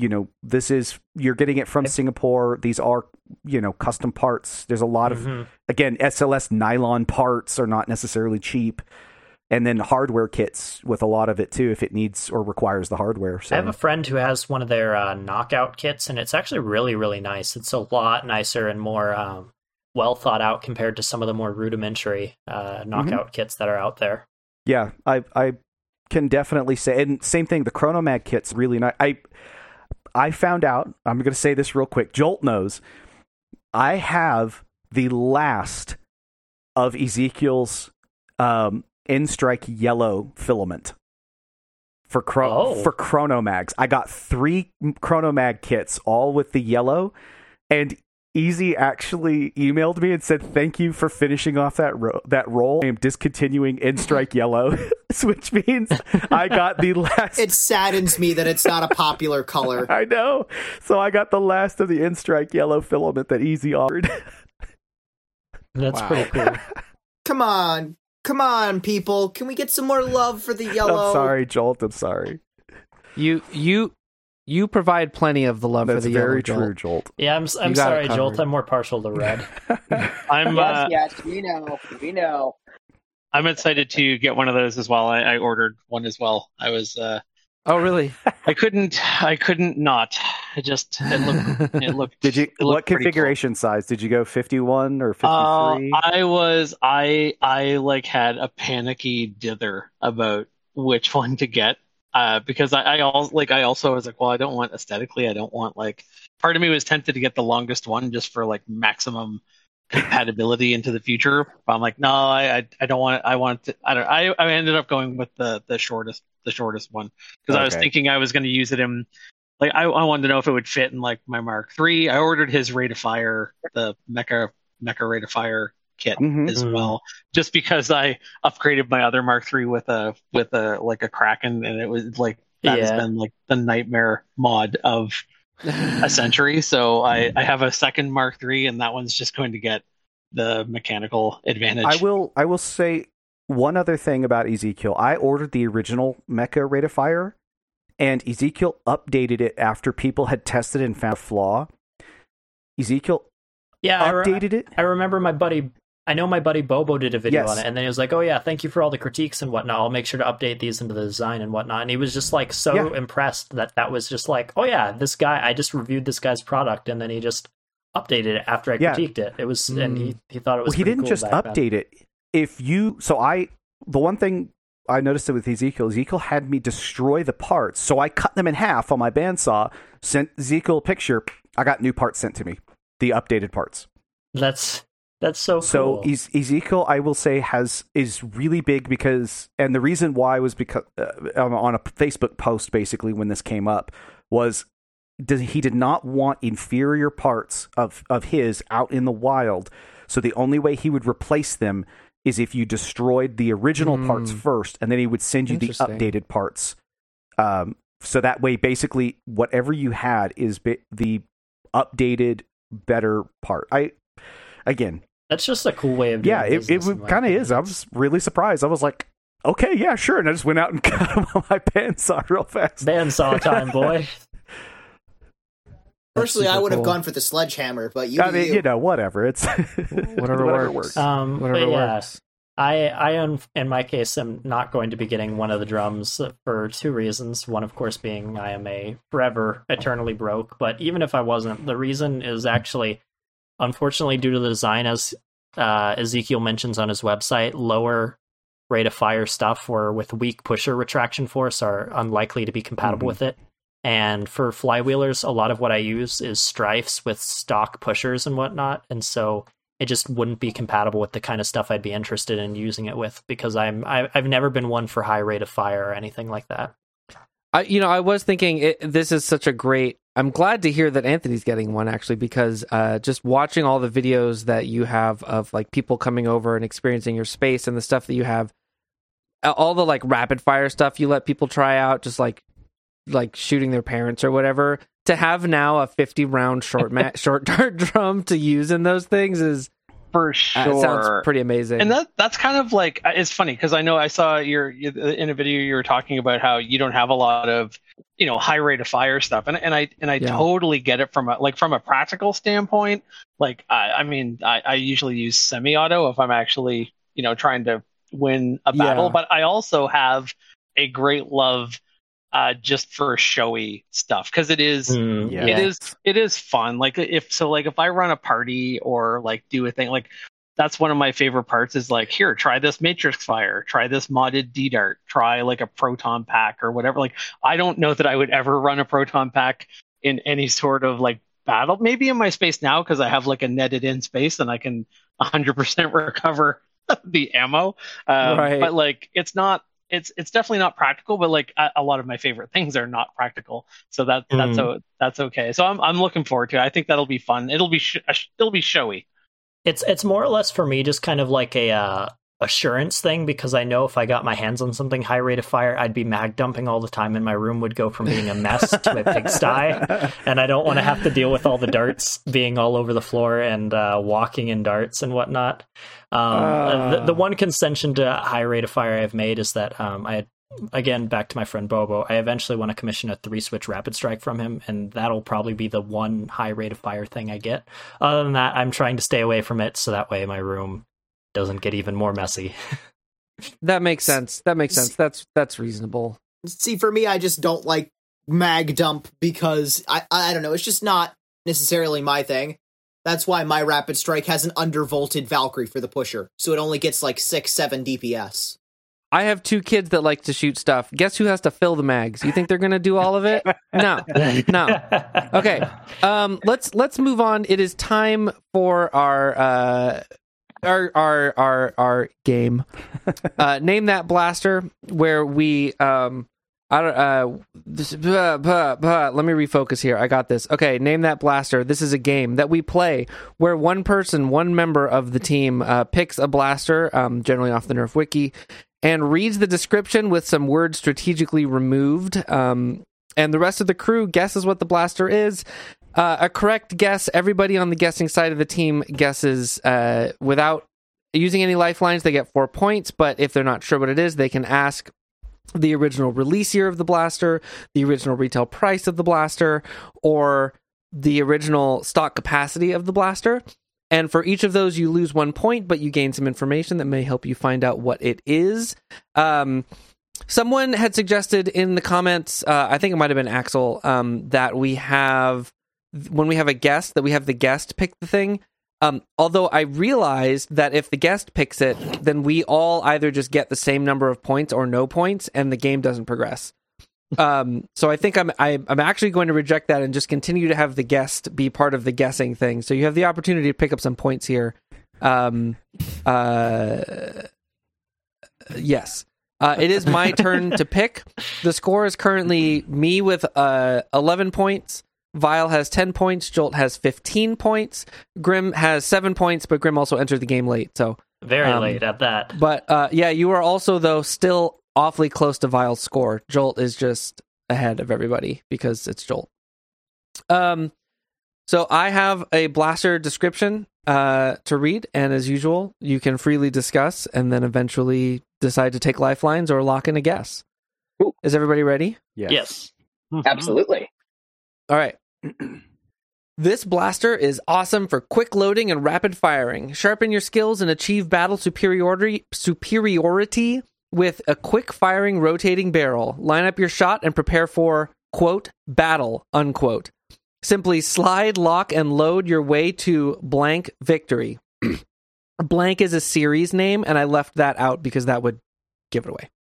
you're getting it from Singapore. These are, custom parts. There's a lot of, again, SLS nylon parts are not necessarily cheap. And then hardware kits with a lot of it too, if it needs or requires the hardware. So. I have a friend who has one of their knockout kits, and it's actually really, really nice. It's a lot nicer and more well thought out compared to some of the more rudimentary knockout kits that are out there. Yeah, I can definitely say, and same thing, the Chronomag kit's really nice. I found out, I'm going to say this real quick, Jolt knows, I have the last of Ezekiel's N-Strike yellow filament for Chronomags. I got 3 Chronomag kits, all with the yellow, and Easy actually emailed me and said, thank you for finishing off that roll. I am discontinuing N-Strike yellow, which means I got the last... It saddens me that it's not a popular color. I know. So I got the last of the N-Strike yellow filament that Easy offered. That's pretty cool. Come on, people. Can we get some more love for the yellow? I'm sorry, Jolt. I'm sorry. You provide plenty of the love for the yellow, Jolt. That's very true, Jolt. Yeah, I'm sorry, Jolt. I'm more partial to red. Yes, we know. I'm excited to get one of those as well. I ordered one as well. I was. Oh, really? I couldn't not. It looked. Did you? What configuration size did you go? 51 or 53? I like had a panicky dither about which one to get. Because I also was like, well, I don't want aesthetically. I don't want part of me was tempted to get the longest one just for maximum compatibility into the future. But I'm like, no, I don't want it. I ended up going with the shortest one because I was thinking I was going to use it in I wanted to know if it would fit in my Mark III. I ordered his Rate of Fire, the Mecha Rate of Fire kit as well, just because I upgraded my other Mark III with a Kraken, and it was has been the nightmare mod of a century. So I have a second Mark III, and that one's just going to get the mechanical advantage. I will say one other thing about Ezekiel. I ordered the original Mecha Rate of Fire, and Ezekiel updated it after people had tested and found a flaw. Ezekiel updated it. I remember I know my buddy Bobo did a video on it, and then he was like, oh yeah, thank you for all the critiques and whatnot. I'll make sure to update these into the design and whatnot. And he was just so impressed that was just oh yeah, this guy, I just reviewed this guy's product, and then he just updated it after I critiqued it. It was, and he thought it was he didn't cool just update it. The one thing I noticed it with Ezekiel had me destroy the parts. So I cut them in half on my bandsaw, sent Ezekiel a picture. I got new parts sent to me, the updated parts. That's so cool. So Ezekiel, I will say, is really big because, and the reason why was because on a Facebook post, basically, when this came up, was he did not want inferior parts of his out in the wild. So the only way he would replace them is if you destroyed the original parts first, and then he would send you the updated parts. So that way, basically, whatever you had is the updated, better part. Again, that's just a cool way of doing it. It kind of is. I was really surprised. I was like, okay, yeah, sure. And I just went out and cut them on my bandsaw real fast. Bandsaw time, boy. Personally, I would have gone for the sledgehammer, but whatever. It's whatever works. Whatever works. I, in my case, am not going to be getting one of the drums for two reasons. One, of course, being I am a forever, eternally broke. But even if I wasn't, the reason is actually, unfortunately, due to the design, as Ezekiel mentions on his website, lower rate of fire stuff or with weak pusher retraction force are unlikely to be compatible with it. And for flywheelers, a lot of what I use is strifes with stock pushers and whatnot. And so it just wouldn't be compatible with the kind of stuff I'd be interested in using it with, because I've never been one for high rate of fire or anything like that. I was thinking this is such a great. I'm glad to hear that Anthony's getting one, actually, because just watching all the videos that you have of like people coming over and experiencing your space and the stuff that you have, all the like rapid fire stuff you let people try out, just like shooting their parents or whatever. To have now a 50 round short dart drum to use in those things is for sure sounds pretty amazing. And that's kind of like, it's funny because I know I saw in a video you were talking about how you don't have a lot of high rate of fire stuff, and I totally get it from a practical standpoint. Like I usually use semi-auto if I'm actually trying to win a battle, but I also have a great love just for showy stuff, because it is fun. Like if I run a party or like do a thing, like that's one of my favorite parts is like, here, try this matrix fire, try this modded D-Dart, try like a proton pack or whatever. Like I don't know that I would ever run a proton pack in any sort of like battle, maybe in my space now because I have like a netted in space and I can 100% recover the ammo, right. But like it's definitely not practical, but like a lot of my favorite things are not practical, so that's okay. So I'm looking forward to it. I think that'll be fun. It'll be showy. It's more or less for me just kind of like a assurance thing, because I know if I got my hands on something high rate of fire, I'd be mag dumping all the time, and my room would go from being a mess to a pigsty, and I don't want to have to deal with all the darts being all over the floor and walking in darts and whatnot. The one concession to high rate of fire I've made is that again, back to my friend Bobo, I eventually want to commission a 3-switch rapid strike from him, and that'll probably be the one high rate of fire thing I get. Other than that, I'm trying to stay away from it, so that way my room doesn't get even more messy. That makes sense. That's reasonable. See, for me, I just don't like mag dump because I don't know, it's just not necessarily my thing. That's why my rapid strike has an undervolted Valkyrie for the pusher, so it only gets like 6-7 DPS. I have 2 kids that like to shoot stuff. Guess who has to fill the mags? You think they're going to do all of it? No. Okay. Let's move on. It is time for our game. Name That Blaster, where we let me refocus here. I got this. Okay, Name That Blaster. This is a game that we play where one member of the team picks a blaster, generally off the Nerf wiki, and reads the description with some words strategically removed, and the rest of the crew guesses what the blaster is. A correct guess, everybody on the guessing side of the team guesses without using any lifelines. They get 4 points, but if they're not sure what it is, they can ask the original release year of the blaster, the original retail price of the blaster, or the original stock capacity of the blaster. And for each of those, you lose 1 point, but you gain some information that may help you find out what it is. Someone had suggested in the comments, I think it might have been Axel, that when we have a guest, that we have the guest pick the thing. Although I realized that if the guest picks it, then we all either just get the same number of points or no points, and the game doesn't progress. So I think I'm actually going to reject that and just continue to have the guest be part of the guessing thing. So you have the opportunity to pick up some points here. Yes. It is my turn to pick. The score is currently me with 11 points. Vile has 10 points. Jolt has 15 points. Grim has 7 points, but Grim also entered the game late. So very late at that. But you are also, though, still awfully close to Vile's score. Jolt is just ahead of everybody because it's Jolt. So I have a blaster description to read, and as usual, you can freely discuss and then eventually decide to take lifelines or lock in a guess. Cool. Is everybody ready? Yes. Absolutely. All right. This blaster is awesome for quick loading and rapid firing. Sharpen your skills and achieve battle superiority with a quick firing rotating barrel. Line up your shot and prepare for, quote, battle, unquote. Simply slide, lock, and load your way to blank victory. Blank is a series name, and I left that out because that would give it away.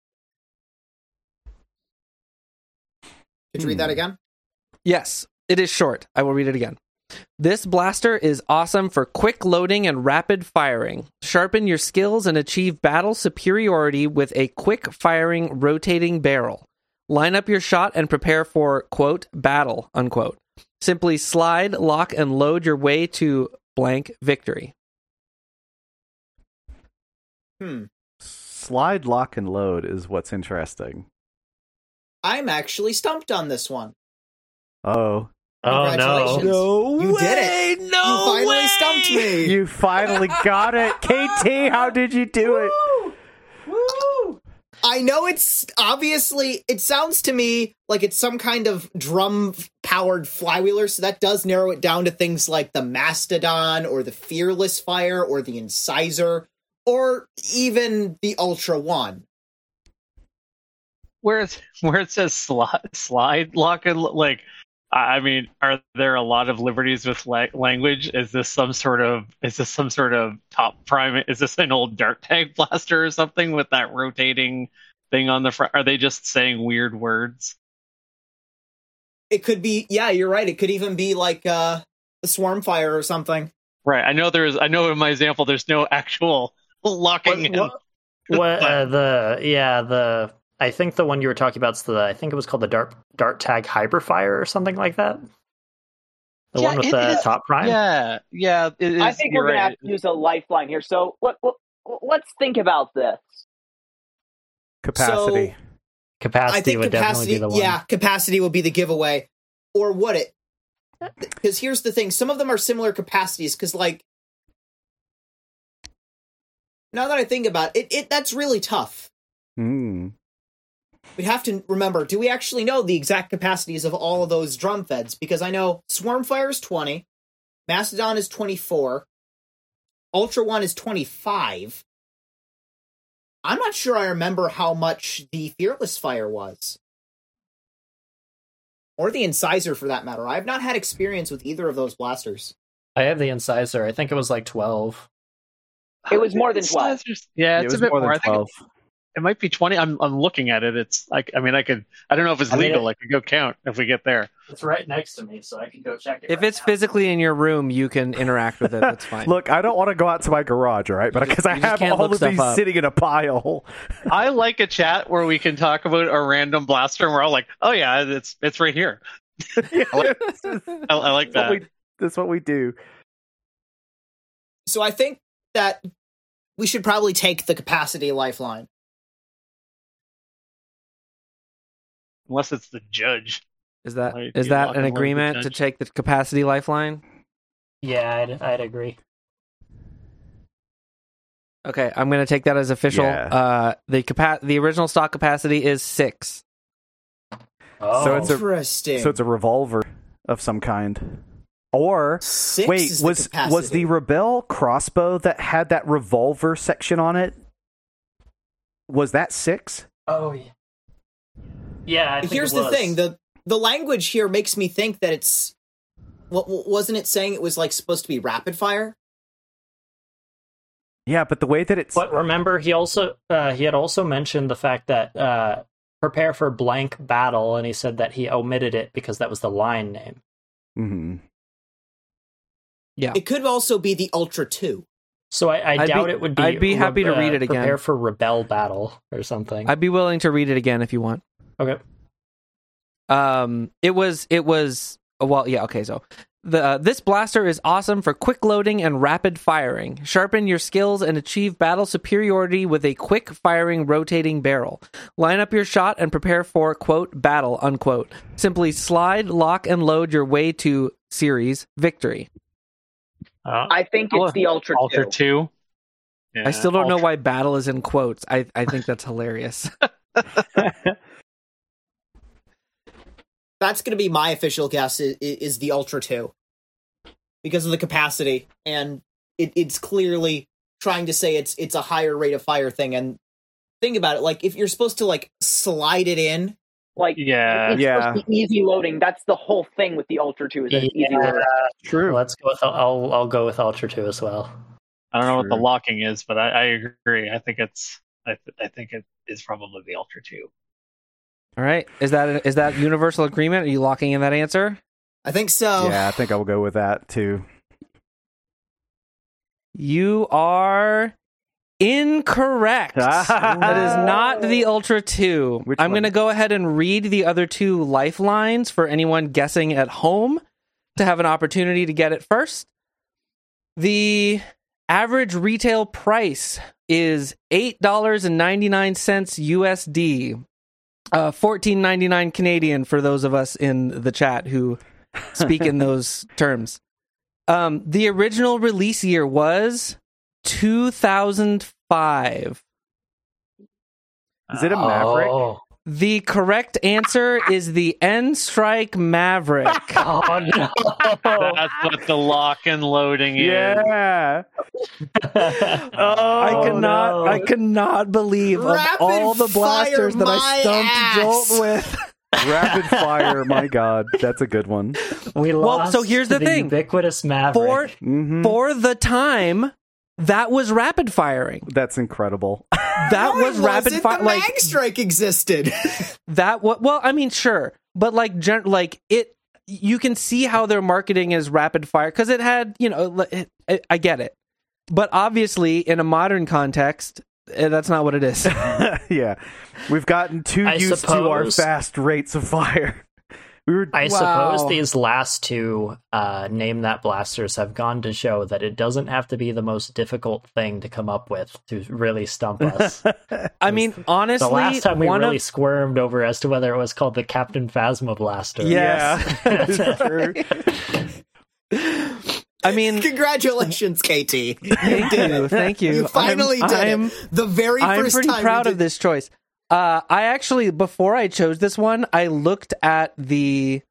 Could you read that again? Yes, it is short. I will read it again. This blaster is awesome for quick loading and rapid firing. Sharpen your skills and achieve battle superiority with a quick firing rotating barrel. Line up your shot and prepare for, quote, battle, unquote. Simply slide, lock, and load your way to blank victory. Slide, lock, and load is what's interesting. I'm actually stumped on this one. Oh. Oh, Congratulations. No You did it. No You finally stumped me. You finally got it. KT, how did you do it? Woo! I know it's obviously, it sounds to me like it's some kind of drum-powered flywheeler, so that does narrow it down to things like the Mastodon, or the Fearless Fire, or the Incisor, or even the Ultra One. Where it says slide, lock, and like, I mean, are there a lot of liberties with language? Is this some sort of top prime? Is this an old Dart Tag blaster or something with that rotating thing on the front? Are they just saying weird words? It could be, yeah, you're right. It could even be like the Swarm Fire or something. Right. I know in my example, there's no actual locking. I think the one you were talking about is I think it was called the Dart Tag Hyperfire or something like that. The one with the top prime? Yeah. It is, I think we're going to have to use a lifeline here. So let's think about this. Capacity. Capacity would definitely be the one. Yeah, capacity will be the giveaway. Or would it? Because here's the thing. Some of them are similar capacities, because, like, now that I think about it, that's really tough. We have to remember, do we actually know the exact capacities of all of those drum feds? Because I know Swarmfire is 20, Mastodon is 24, Ultra One is 25. I'm not sure I remember how much the Fearless Fire was. Or the Incisor, for that matter. I've not had experience with either of those blasters. I have the Incisor. I think it was like 12. It was more than 12. Yeah, it's a bit more. Than 12. I think it might be 20. I'm looking at it. It's like, I mean, I don't know if it's legal. I could go count if we get there. It's right next to me, so I can go check it. If it's physically in your room, you can interact with it. That's fine. Look, I don't want to go out to my garage, all right? But because I have all of these sitting in a pile. I like a chat where we can talk about a random blaster, and we're all like, "Oh yeah, it's right here." I like that. That's what we do. So I think that we should probably take the capacity lifeline. Unless it's the judge. Is that an agreement to take the capacity lifeline? Yeah, I'd agree. Okay, I'm going to take that as official. Yeah. The original stock capacity is 6. Oh, so it's interesting. So it's a revolver of some kind. Or 6 wait, is was the Rebel crossbow that had that revolver section on it? Was that 6? Oh yeah. Yeah, I think here's it was. the thing: the language here makes me think that it's. Wasn't it saying it was like supposed to be rapid fire? Yeah, but the way that it's. But remember, he had also mentioned the fact that prepare for blank battle, and he said that he omitted it because that was the line name. Mm-hmm. Yeah, it could also be the Ultra 2. So I doubt it would be. I'd be happy to read it again. Prepare for rebel battle or something. I'd be willing to read it again if you want. Okay. It was well, yeah, okay, so this blaster is awesome for quick loading and rapid firing. Sharpen your skills and achieve battle superiority with a quick firing rotating barrel. Line up your shot and prepare for, quote, battle, unquote. Simply slide, lock, and load your way to series victory. I think it's the Ultra 2. Yeah, I still don't know why battle is in quotes. I think that's hilarious. That's going to be my official guess, is the Ultra 2. because of the capacity, and it's clearly trying to say it's a higher rate of fire thing. And think about it, like if you're supposed to like slide it in, like Yeah. it's supposed to be easy loading. That's the whole thing with the Ultra 2 is that it's easy loading. True. Let's go with I'll go with Ultra 2 as well. I don't know what the Sure. locking is, but I agree. I think it is probably the Ultra 2. All right. Is that universal agreement? Are you locking in that answer? I think so. Yeah, I think I will go with that too. You are incorrect. That is not the Ultra 2. Which I'm one? going to go ahead and read the other two lifelines for anyone guessing at home to have an opportunity to get it first. The average retail price is $8.99 USD. $14.99 Canadian for those of us in the chat who speak in those terms. The original release year was 2005. Is it a Maverick? Oh, The correct answer is the N-Strike Maverick. oh no! That's what the lock and loading is. Yeah. I cannot believe of Rapid all the blasters fire that I my stumped ass. Jolt with. Rapid fire. My God, that's a good one. We lost. so here's to the thing. ubiquitous Maverick. Mhm. For the time, that was rapid firing. That's incredible. That No, was it rapid wasn't. fire. The Like Mag Strike existed. that. Well, I mean, sure, but like, it. You can see how their marketing is rapid fire because it had, I get it, but obviously in a modern context, that's not what it is. Yeah, we've gotten too I used to our suppose- fast rates of fire. I Wow. suppose these last two name that blasters have gone to show that it doesn't have to be the most difficult thing to come up with to really stump us. I mean, honestly, The last time we one really of squirmed over as to whether it was called the Captain Phasma blaster. Yes. That's true. I mean, Congratulations, KT. thank you. You finally did it. The very I'm first pretty time proud you of did- this choice. I actually, before I chose this one, I looked at the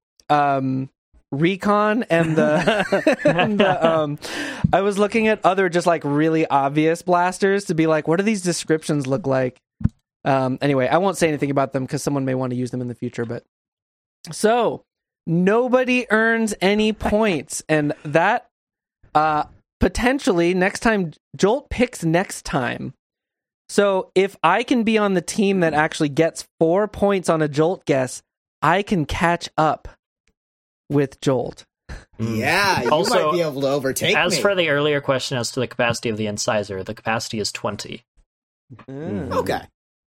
recon and the I was looking at other just like really obvious blasters to be like, what do these descriptions look like? Anyway, I won't say anything about them because someone may want to use them in the future. But so nobody earns any points, and that potentially next time Jolt picks next time. So if I can be on the team that actually gets 4 points on a Jolt guess, I can catch up with Jolt. Yeah, you Also, might be able to overtake As me. for the earlier question as to the capacity of the incisor, the capacity is 20. Okay.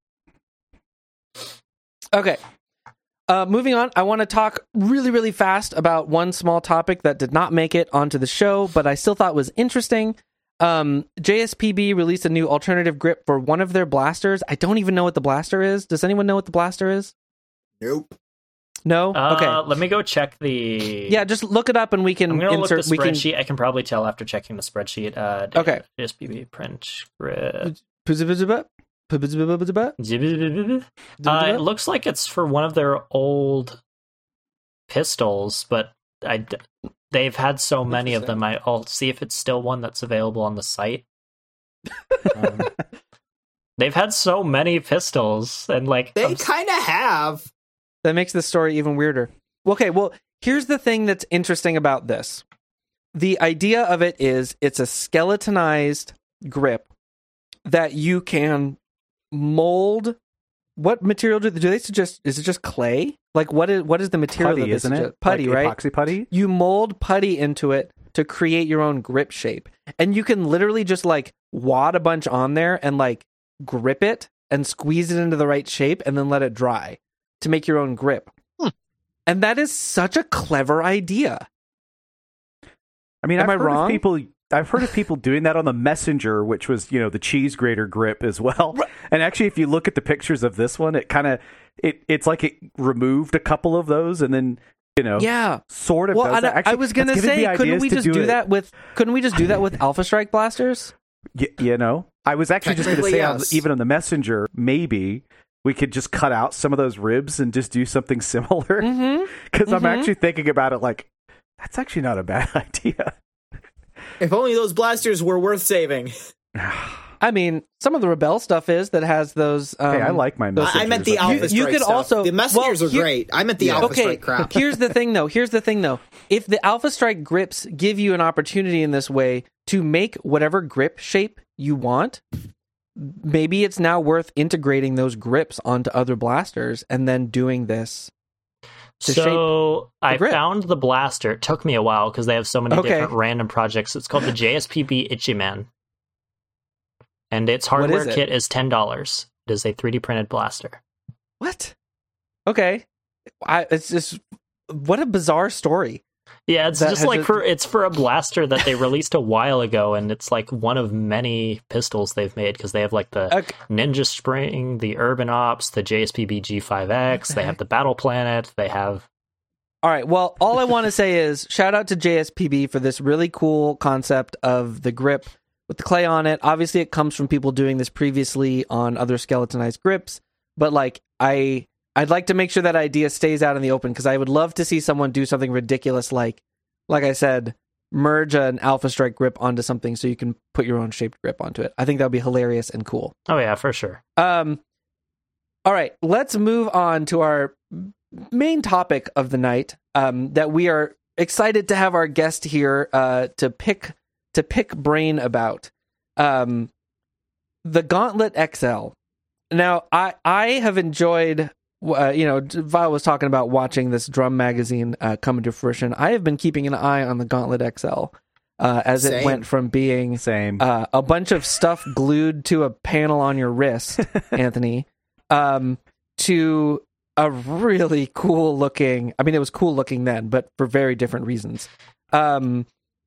Okay. Moving on, I want to talk really, really fast about one small topic that did not make it onto the show, but I still thought was interesting. JSPB released a new alternative grip for one of their blasters. I don't even know what the blaster is. Does anyone know what the blaster is? Nope. No? Okay. Let me go check the... Yeah, just look it up and we can I'm going to insert... look the spreadsheet. I can probably tell after checking the spreadsheet. Okay. JSPB print script. It looks like it's for one of their old pistols, but they've had so many of them. I'll see if it's still one that's available on the site. They've had so many pistols, and like They kind of have. That makes this story even weirder. Okay, well, here's the thing that's interesting about this. The idea of it is it's a skeletonized grip that you can mold. What material do they suggest? Is it just clay? Like what is the material that Putty, they isn't suggest? it? Putty, Like right? Epoxy putty. You mold putty into it to create your own grip shape. And you can literally just like wad a bunch on there and like grip it and squeeze it into the right shape and then let it dry to make your own grip. And that is such a clever idea. I mean, Am I I've heard wrong? of people. I've heard of people doing that on the Messenger, which was, the cheese grater grip as well. And actually, if you look at the pictures of this one, it kind of it's like it removed a couple of those, and then Yeah. sort of. Well, does that. Actually, I was gonna that's given say, me couldn't ideas we to just do it. that with? Couldn't we just do that with Alpha Strike blasters? I was actually just going to Technically, say, yes. even on the Messenger, maybe we could just cut out some of those ribs and just do something similar. Mm-hmm. Because I'm Mhm. actually thinking about it like, That's actually not a bad idea. If only those blasters were worth saving. I mean, some of the Rebel stuff is that has those. Hey, I like my messengers. I meant the Alpha Strike You could stuff. also the messengers are great. I meant the Alpha Strike crap. Here's the thing, though. If the Alpha Strike grips give you an opportunity in this way to make whatever grip shape you want, maybe it's now worth integrating those grips onto other blasters and then doing this. So I found the blaster. It took me a while because they have so many different random projects. It's called the JSPB Ichiman. And its hardware kit is $10. It is a 3D printed blaster. What? Okay. It's just, what a bizarre story. Yeah, it's just like it's for a blaster that they released a while ago, and it's like one of many pistols they've made because they have like the Ninja Spring, the Urban Ops, the JSPB G5X, they have the Battle Planet, they have... All right, well, all I want to say is shout out to JSPB for this really cool concept of the grip with the clay on it. Obviously, it comes from people doing this previously on other skeletonized grips, but like I'd like to make sure that idea stays out in the open because I would love to see someone do something ridiculous like I said, merge an Alpha Strike grip onto something so you can put your own shaped grip onto it. I think that would be hilarious and cool. Oh yeah, for sure. All right, let's move on to our main topic of the night that we are excited to have our guest here to pick brain about. The Gauntlet XL. Now, I have enjoyed... Vile was talking about watching this drum magazine come into fruition. I have been keeping an eye on the Gauntlet XL as it went from being a bunch of stuff glued to a panel on your wrist, Anthony, to a really cool looking... I mean, it was cool looking then, but for very different reasons. 3D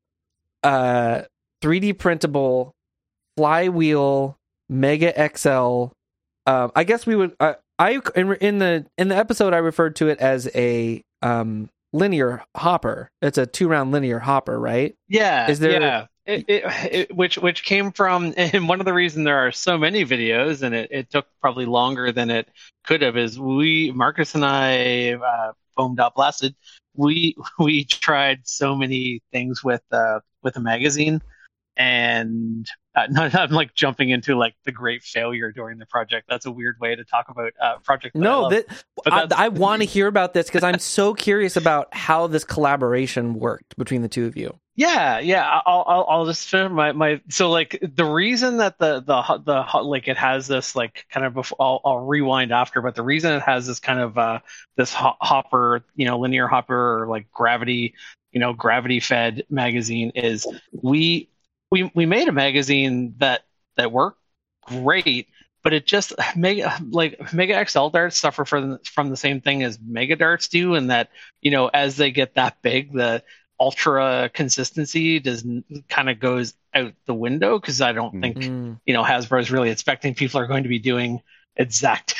printable flywheel Mega XL. I guess we would... in the episode I referred to it as a linear hopper. It's a 2-round linear hopper, right? Yeah. Is there? Yeah. Which came from, and one of the reasons there are so many videos, and it took probably longer than it could have, is Marcus and I, Foamed Out Blasted, we tried so many things with a magazine, and I'm like jumping into like the great failure during the project. That's a weird way to talk about project. I want to hear about this because I'm so curious about how this collaboration worked between the two of you. Yeah. I'll just finish my. So like the reason that the like it has this like kind of I'll rewind after, but the reason it has this kind of this hopper, linear hopper or like gravity fed magazine is we made a magazine that worked great, but it just Mega XL darts suffer from the same thing as Mega darts do, and that as they get that big, the ultra consistency kind of goes out the window because I don't think Hasbro is really expecting people are going to be doing exacting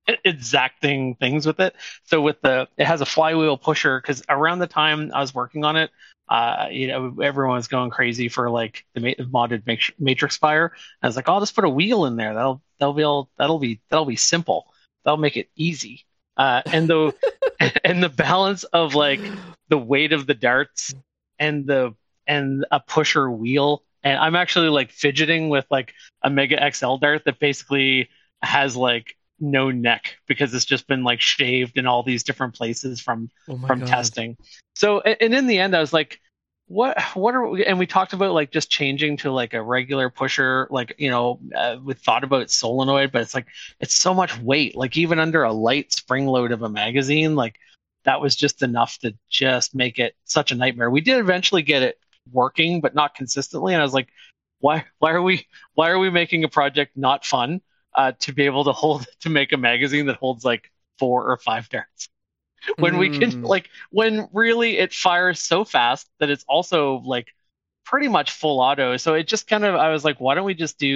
things with it. So it has a flywheel pusher because around the time I was working on it, everyone was going crazy for like the modded Matrix Fire. I was like, I'll just put a wheel in there. That'll be simple. That'll make it easy. And the balance of like the weight of the darts and a pusher wheel. And I'm actually like fidgeting with like a Mega XL dart that basically has like no neck because it's just been like shaved in all these different places from testing. So, and in the end I was like, what are we, and we talked about like just changing to like a regular pusher, like, we thought about solenoid, but it's like, it's so much weight, like even under a light spring load of a magazine, like that was just enough to just make it such a nightmare. We did eventually get it working, but not consistently. And I was like, why are we making a project not fun? To be able to make a magazine that holds like 4 or 5 darts when we can when really it fires so fast that it's also like pretty much full auto. So it just I was like, why don't we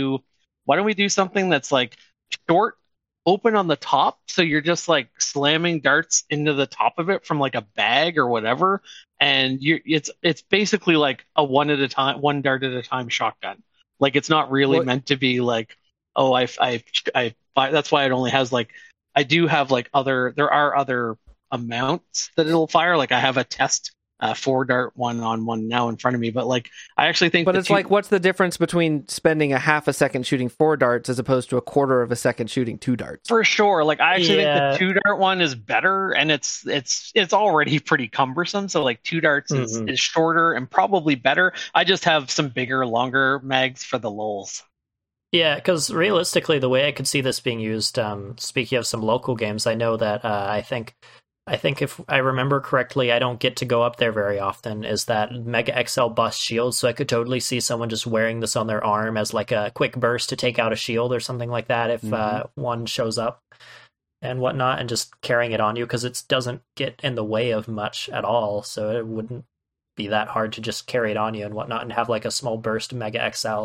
do something that's like short, open on the top, so you're just like slamming darts into the top of it from like a bag or whatever, and it's basically like a one dart at a time shotgun. Like it's not really meant to be like, oh, I that's why it only has like, I do have like there are other amounts that it'll fire. Like I have a test four dart one on one now in front of me. But like, I actually think. But it's like, what's the difference between spending a half a second shooting 4 darts as opposed to a quarter of a second shooting 2 darts? For sure. Like, I actually think the 2 dart one is better, and it's already pretty cumbersome. So like 2 darts is shorter and probably better. I just have some bigger, longer mags for the lulz. Yeah, because realistically, the way I could see this being used, speaking of some local games, I know that I think if I remember correctly, I don't get to go up there very often, is that Mega XL bust shield, so I could totally see someone just wearing this on their arm as like a quick burst to take out a shield or something like that if one shows up and whatnot, and just carrying it on you, because it doesn't get in the way of much at all, so it wouldn't be that hard to just carry it on you and whatnot and have like a small burst Mega XL.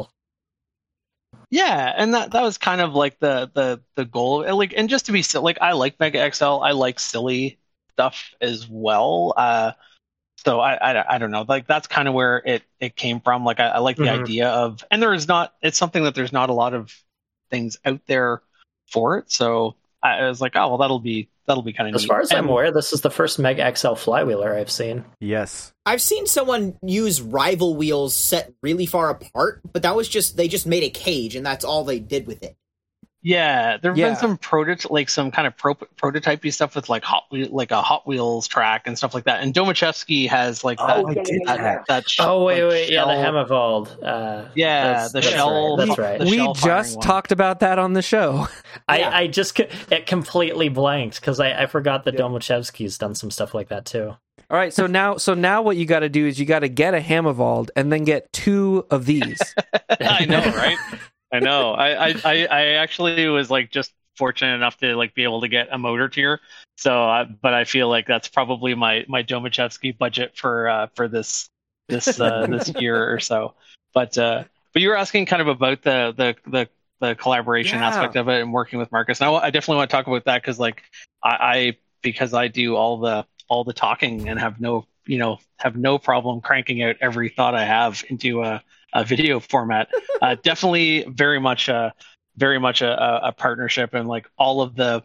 Yeah, and that was kind of like the goal. Like, and just to be like, I like Mega XL. I like silly stuff as well. So I don't know. Like, that's kind of where it came from. Like, I like the idea of, and it's something that there's not a lot of things out there for it. So I was like, oh well, that'll be kind of neat. As far as I'm aware, this is the first Mega XL flywheeler I've seen. Yes. I've seen someone use rival wheels set really far apart, but that was they just made a cage and that's all they did with it. Yeah, there've been some some kind of prototypey stuff with like a Hot Wheels track and stuff like that. And Domachevsky has like that. Oh wait, yeah, the Hemavold. The shell. That's right. We just talked about that on the show. I just it completely blanked because I forgot that Domachevsky's done some stuff like that too. All right, so now what you got to do is you got to get a Hemavold and then get 2 of these. I know, right? I know. I actually was like just fortunate enough to like be able to get a motor tier. So, but I feel like that's probably my Domachevsky budget for this year or so. But you were asking kind of about the collaboration aspect of it and working with Marcus. And I definitely want to talk about that because like because I do all the talking and have no problem cranking out every thought I have into a video format. Definitely very much a partnership, and like all of the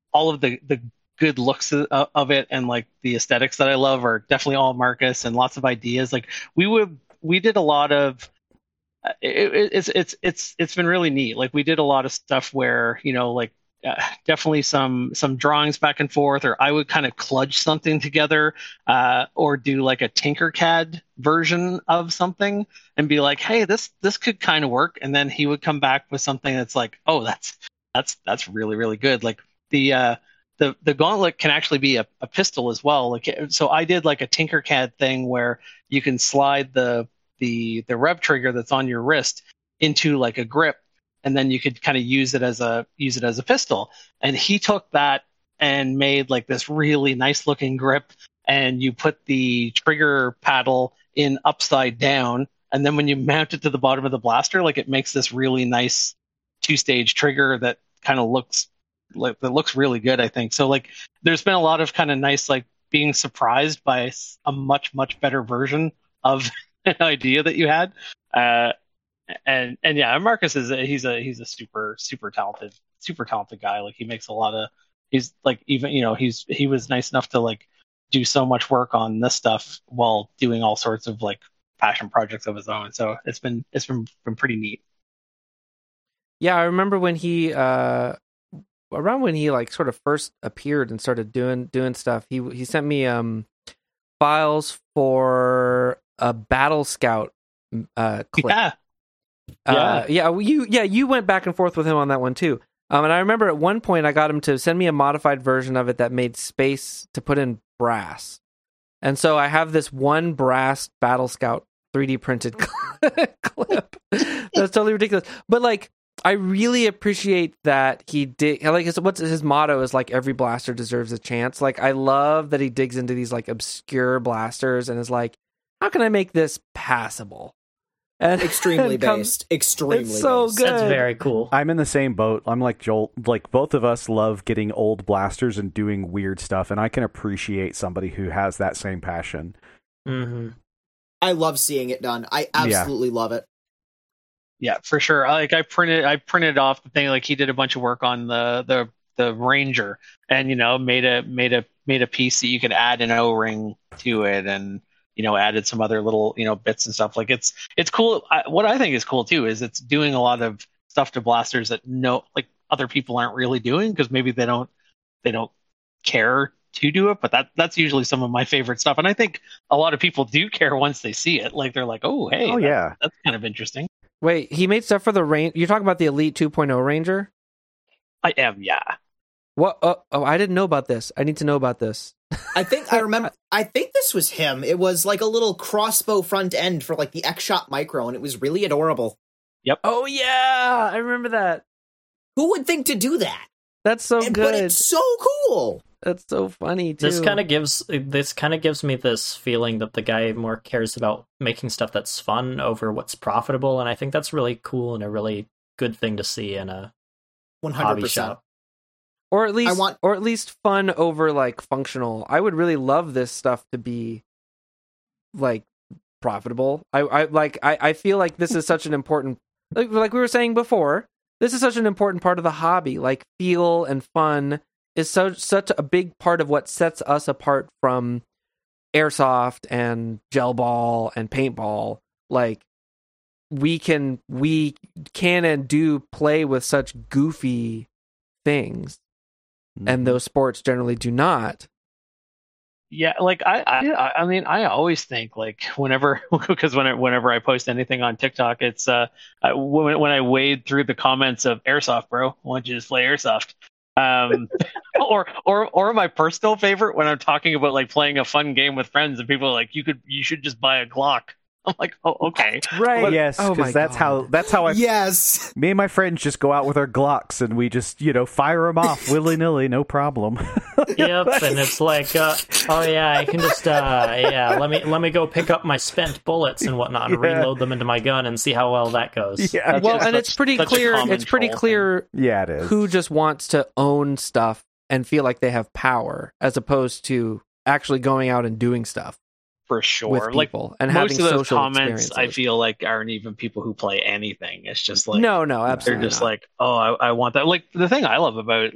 good looks of it and like the aesthetics that I love are definitely all Marcus, and lots of ideas. Like we did a lot of it's been really neat. Like we did a lot of stuff where definitely some drawings back and forth, or I would kind of kludge something together, or do like a Tinkercad version of something and be like, hey, this could kind of work, and then he would come back with something that's like, oh, that's really, really good. Like the gauntlet can actually be a pistol as well. Like, so I did like a Tinkercad thing where you can slide the rev trigger that's on your wrist into like a grip, and then you could kind of use it as a pistol. And he took that and made like this really nice looking grip, and you put the trigger paddle in upside down, and then when you mount it to the bottom of the blaster, like it makes this really nice 2-stage trigger that kind of looks really good, I think. So like there's been a lot of kind of nice like being surprised by a much better version of an idea that you had. And yeah, Marcus he's a super talented guy. Like he makes a lot of, he's like, even he was nice enough to like do so much work on this stuff while doing all sorts of like passion projects of his own. So it's been pretty neat. Yeah, I remember when he around when he like sort of first appeared and started doing stuff. He sent me files for a Battle Scout clip. You went back and forth with him on that one too. And I remember at one point I got him to send me a modified version of it that made space to put in brass. And so I have this one brass Battle Scout 3D printed clip. That's totally ridiculous. But like, I really appreciate that he did, like, what's his motto is like, every blaster deserves a chance. Like, I love that he digs into these like obscure blasters and is like, how can I make this passable? And extremely based. Extremely it's so based. good. That's very cool. I'm in the same boat. I'm like Joel. Like, both of us love getting old blasters and doing weird stuff, and I can appreciate somebody who has that same passion. Mm-hmm. I love seeing it done. I absolutely love it. Yeah, for sure. Like I printed off the thing. Like he did a bunch of work on the Ranger, and made a piece that you could add an O-ring to it, and added some other little bits and stuff. Like it's cool. What I think is cool too is it's doing a lot of stuff to blasters that other people aren't really doing, because maybe they don't care to do it, but that's usually some of my favorite stuff. And I think a lot of people do care once they see it. Like they're like, oh hey, that's kind of interesting. Wait, he made stuff for the range. You're talking about the Elite 2.0 Ranger? I am, yeah. What? Oh, I didn't know about this. I need to know about this. I think I remember. I think this was him. It was like a little crossbow front end for like the X-Shot Micro, and it was really adorable. Yep. Oh yeah, I remember that. Who would think to do that? That's so good. But it's so cool. That's so funny too. This kind of gives me this feeling that the guy more cares about making stuff that's fun over what's profitable, and I think that's really cool and a really good thing to see in a 100%. hobby shop. Or at least fun over like functional. I would really love this stuff to be like profitable. I feel like this is such an important, like we were saying before, this is such an important part of the hobby. Like feel and fun is such a big part of what sets us apart from airsoft and gel ball and paintball. Like we can and do play with such goofy things, and those sports generally do not. Yeah, like I mean, I always think like whenever I post anything on TikTok, it's when I wade through the comments of airsoft, bro, why don't you just play airsoft? Or my personal favorite when I'm talking about like playing a fun game with friends and people are like, you should just buy a Glock. I'm like, oh, okay. Right. But, yes, because that's how Yes. Me and my friends just go out with our Glocks and we just, fire them off willy-nilly, no problem. Yep, and it's like, oh yeah, I can just, let me go pick up my spent bullets and whatnot and reload them into my gun and see how well that goes. Yeah. Well, and it's pretty clear. It's pretty clear. Yeah, it is. Who just wants to own stuff and feel like they have power, as opposed to actually going out and doing stuff. For sure, with people, and most having of those social comments, I feel like aren't even people who play anything. It's just like no, absolutely. They're just like, oh, I want that. Like the thing I love about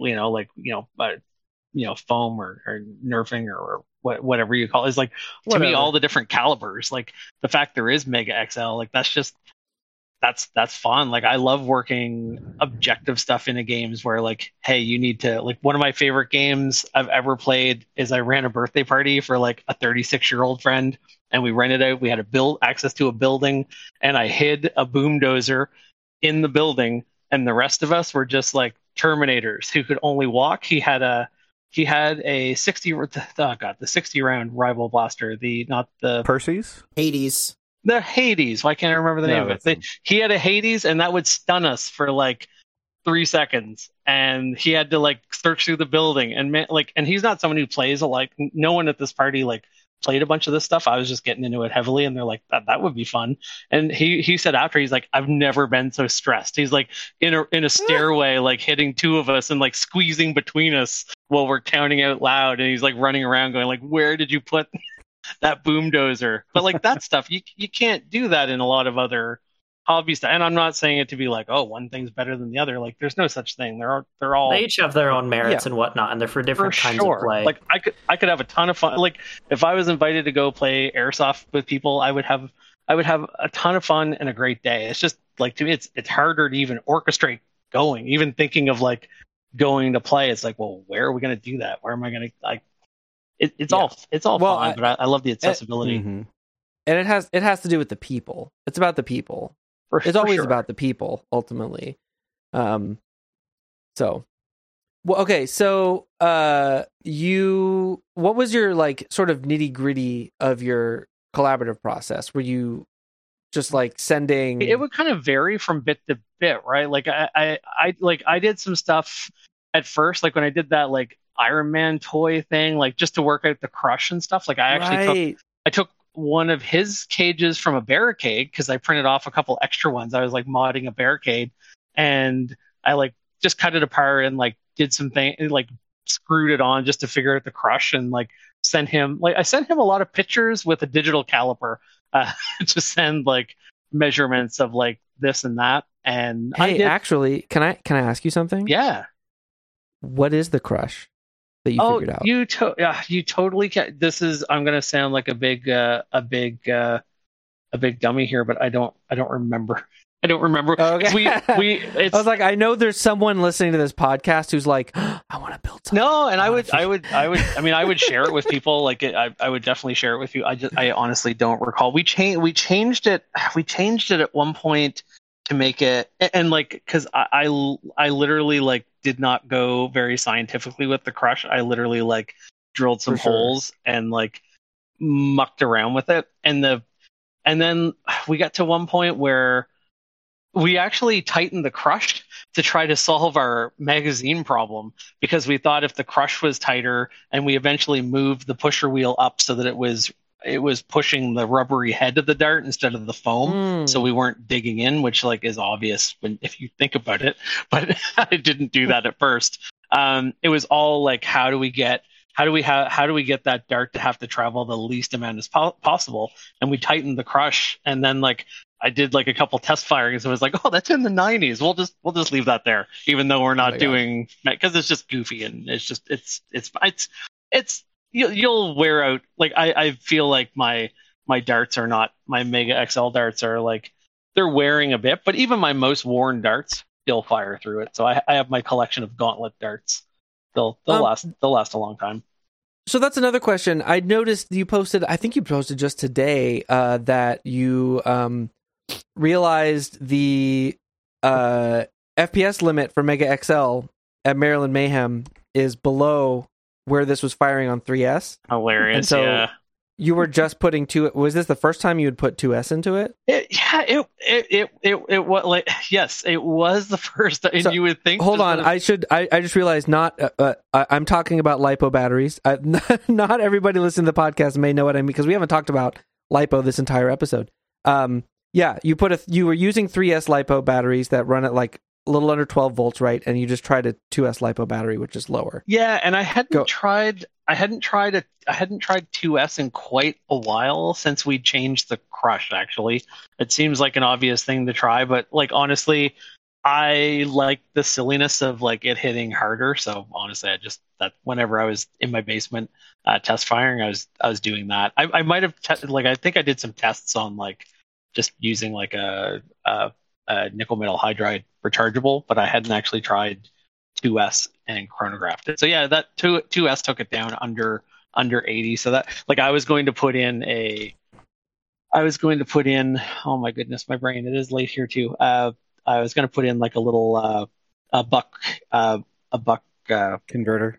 foam or nerfing or whatever you call it is like to me all the different calibers. Like the fact there is Mega XL, like that's fun. Like I love working objective stuff into games where like, hey, you need to like one of my favorite games I've ever played is I ran a birthday party for like a 36-year-old friend and we rented out. We had access to a building and I hid a boom dozer in the building and the rest of us were just like Terminators who could only walk. He had a 60 the 60 round rival blaster, not the Percy's? Hades. The Hades. Why can't I remember the name of it? He had a Hades, and that would stun us for like 3 seconds, and he had to like search through the building. And and he's not someone who plays no one at this party like played a bunch of this stuff. I was just getting into it heavily, and they're like, that would be fun. And he said after, he's like, I've never been so stressed. He's like in a stairway, like hitting two of us and like squeezing between us while we're counting out loud, and he's like running around going like, where did you put that boom dozer? But like that stuff, you can't do that in a lot of other hobby stuff. And I'm not saying it to be like, oh, one thing's better than the other. Like there's no such thing. They each have their own merits and whatnot, and they're for different kinds of play. Like I could have a ton of fun. Like if I was invited to go play airsoft with people, I would have a ton of fun and a great day. It's just like to me, it's harder to even orchestrate going, even thinking of like going to play. It's like, well, where are we going to do that? Where am I going to like? It's all fun, but I love the accessibility. And it has to do with the people. It's about the people. It's always about the people ultimately. So what was your like sort of nitty-gritty of your collaborative process? Were you just like sending? It would kind of vary from bit to bit, right? Like I did some stuff at first, like when I did that like Iron Man toy thing, like just to work out the crush and stuff. Like I actually took one of his cages from a barricade because I printed off a couple extra ones. I was like modding a barricade, and I like just cut it apart and like did some thing, like screwed it on just to figure out the crush, and like sent him a lot of pictures with a digital caliper to send like measurements of like this and that. And actually, can I ask you something? Yeah. What is the crush? that you figured out? You totally can. I'm going to sound like a big dummy here, but I don't remember. I don't remember. Okay. I was like, I know there's someone listening to this podcast who's like, I want to build something. No, and I would share it with people. Like I would definitely share it with you. I honestly don't recall. We changed it at one point to make it, and like, because I literally like did not go very scientifically with the crush. I literally like drilled some holes and like mucked around with it, and then we got to one point where we actually tightened the crush to try to solve our magazine problem, because we thought if the crush was tighter, and we eventually moved the pusher wheel up so that it was pushing the rubbery head of the dart instead of the foam, so we weren't digging in, which like is obvious if you think about it, but I didn't do that at first. It was all like, how do we get that dart to have to travel the least amount as possible? And we tightened the crush, and then like I did like a couple test firings and was like, oh, that's in the 90s. We'll just leave that there, even though we're not doing, because it's just goofy, and it's you'll wear out. Like I feel like my darts are not, my Mega XL darts are like, they're wearing a bit, but even my most worn darts still fire through it. So I have my collection of Gauntlet darts. They'll last a long time. So that's another question. I noticed you posted, I think you posted just today, that you realized the FPS limit for Mega XL at Maryland Mayhem is below where this was firing on 3S. Hilarious. And so yeah. You were just putting was this the first time you had put 2S into it? It was like, yes, it was the first. And so, you would think. Hold on, I just realized I'm talking about LiPo batteries. Not everybody listening to the podcast may know what I mean, because we haven't talked about LiPo this entire episode. Yeah, you were using 3S LiPo batteries that run at like a little under 12 volts, right? And you just tried a 2S LiPo battery, which is lower. Yeah, and I hadn't tried 2S in quite a while since we changed the crush. Actually, it seems like an obvious thing to try, but like honestly, I like the silliness of like it hitting harder. So honestly, that whenever I was in my basement test firing, I was doing that. I might have I think I did some tests on like just using like a nickel metal hydride rechargeable, but I hadn't actually tried 2S and chronographed it. So yeah, that 2S took it down under 80. So that, like, I was going to put in oh my goodness, my brain, it is late here too. I was going to put in like a little a buck converter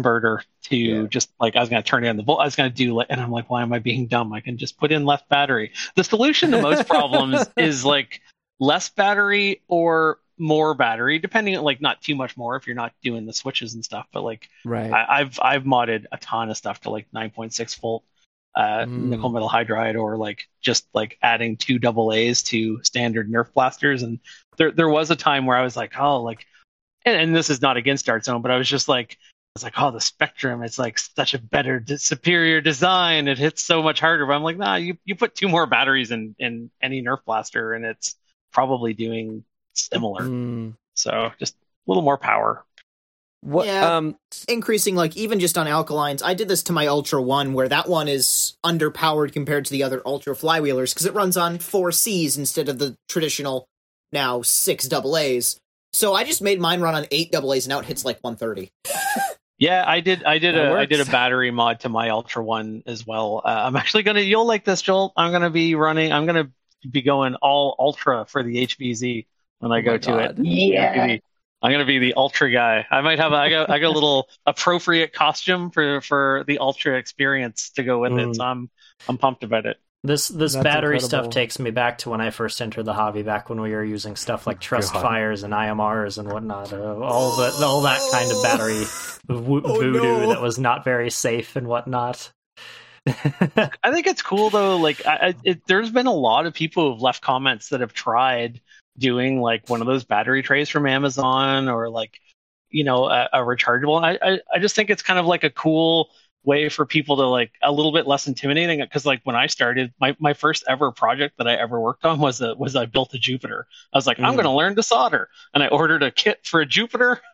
to just like, I was going to turn it on the volt. I was going to do, and I'm like, why am I being dumb? I can just put in less battery. The solution to most problems is like less battery or more battery, depending on, like, not too much more if you're not doing the switches and stuff, but like, right. I've modded a ton of stuff to like 9.6 volt nickel metal hydride, or like just like adding 2 AA's to standard Nerf blasters. And there was a time where I was like, oh, like, and this is not against Dart Zone, but I was like, oh, the Spectrum, it's like such a better, superior design. It hits so much harder. But I'm like, nah, you put 2 more batteries in any Nerf blaster, and it's probably doing similar. So just a little more power. What? Yeah, increasing, like, even just on alkalines. I did this to my Ultra 1, where that one is underpowered compared to the other Ultra flywheelers, because it runs on 4 Cs instead of the traditional, now 6 AA's. So I just made mine run on 8 AA's, and now it hits like 130. Yeah, I did a battery mod to my Ultra 1 as well. I'm actually you'll like this, Joel. I'm gonna be going all Ultra for the HVZ when I go to it. Yeah. I'm gonna be the Ultra guy. I got a little appropriate costume for the Ultra experience to go with it. So I'm pumped about it. This battery incredible. Stuff takes me back to when I first entered the hobby, back when we were using stuff like Trust Fires and IMRs and whatnot. All that kind of battery voodoo that was not very safe and whatnot. I think it's cool though. Like, there's been a lot of people who've left comments that have tried doing like one of those battery trays from Amazon, or like, a rechargeable. I just think it's kind of like a cool way for people to, like, a little bit less intimidating, because like when I started, my first ever project that I ever worked on was I built a Jupiter. I was like, I'm going to learn to solder, and I ordered a kit for a Jupiter,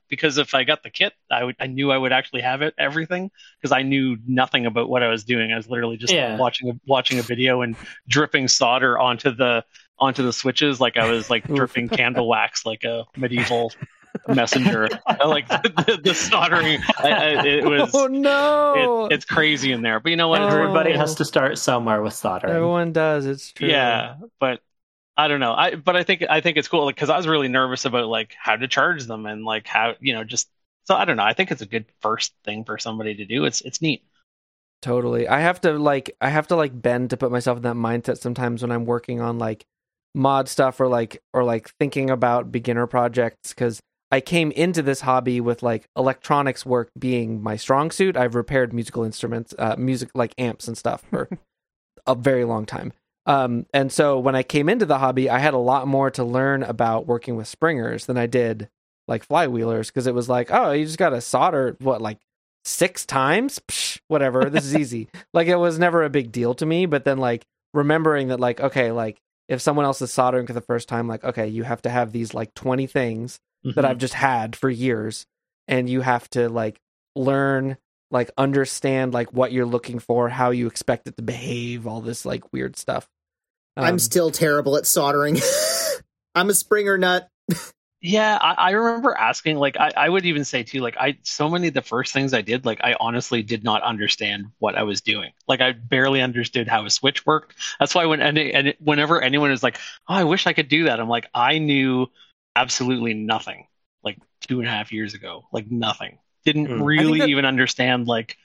because if I got the kit, I knew I would actually have everything, because I knew nothing about what I was doing. I was literally just watching a video and dripping solder onto the switches like I was like dripping candle wax like a medieval messenger. Like the soldering, it was. Oh no! It's crazy in there, but you know what? Everybody has to start somewhere with soldering. Everyone does. It's true. Yeah, but I don't know. I think it's cool because I was really nervous about like how to charge them and like how just. So I don't know. I think it's a good first thing for somebody to do. It's neat. Totally. I have to bend to put myself in that mindset sometimes when I'm working on like mod stuff or thinking about beginner projects, because I came into this hobby with like electronics work being my strong suit. I've repaired musical instruments, music like amps and stuff for a very long time. And so when I came into the hobby, I had a lot more to learn about working with springers than I did like flywheelers, because it was like, oh, you just got to solder like 6 times? Psh, whatever, this is easy. Like it was never a big deal to me, but then like remembering that like, okay, like if someone else is soldering for the first time, like, okay, you have to have these like 20 things that I've just had for years, and you have to like learn, like understand like what you're looking for, how you expect it to behave, all this like weird stuff. I'm still terrible at soldering. I'm a Springer nut. Yeah, I remember asking, like, I would even say too, like, so many of the first things I did, like, I honestly did not understand what I was doing. Like, I barely understood how a switch worked. That's why whenever anyone is like, oh, I wish I could do that, I'm like, I knew absolutely nothing, like 2.5 years ago, like nothing. Didn't really even understand, like,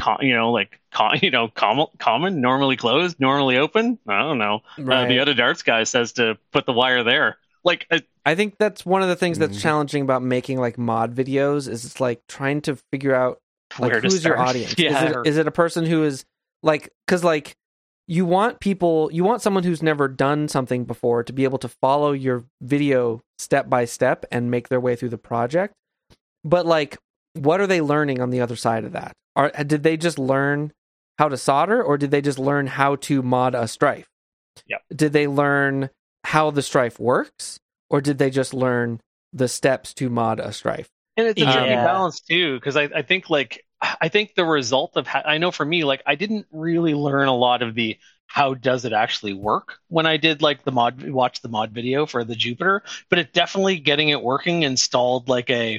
common, normally closed, normally open. I don't know. Right. The other darts guy says to put the wire there. Like, I think that's one of the things that's challenging about making like mod videos is it's like trying to figure out like who's your audience. Yeah. Is it a person who is like, because like you want someone who's never done something before to be able to follow your video step by step and make their way through the project. But like, what are they learning on the other side of that? Did they just learn how to solder, or did they just learn how to mod a strife? Yep. Did they learn how the strife works, or did they just learn the steps to mod a strife? And it's a tricky balance too, because I think the result of I know for me, like, I didn't really learn a lot of the how does it actually work when I did like watch the mod video for the Jupiter, but it definitely getting it working installed like a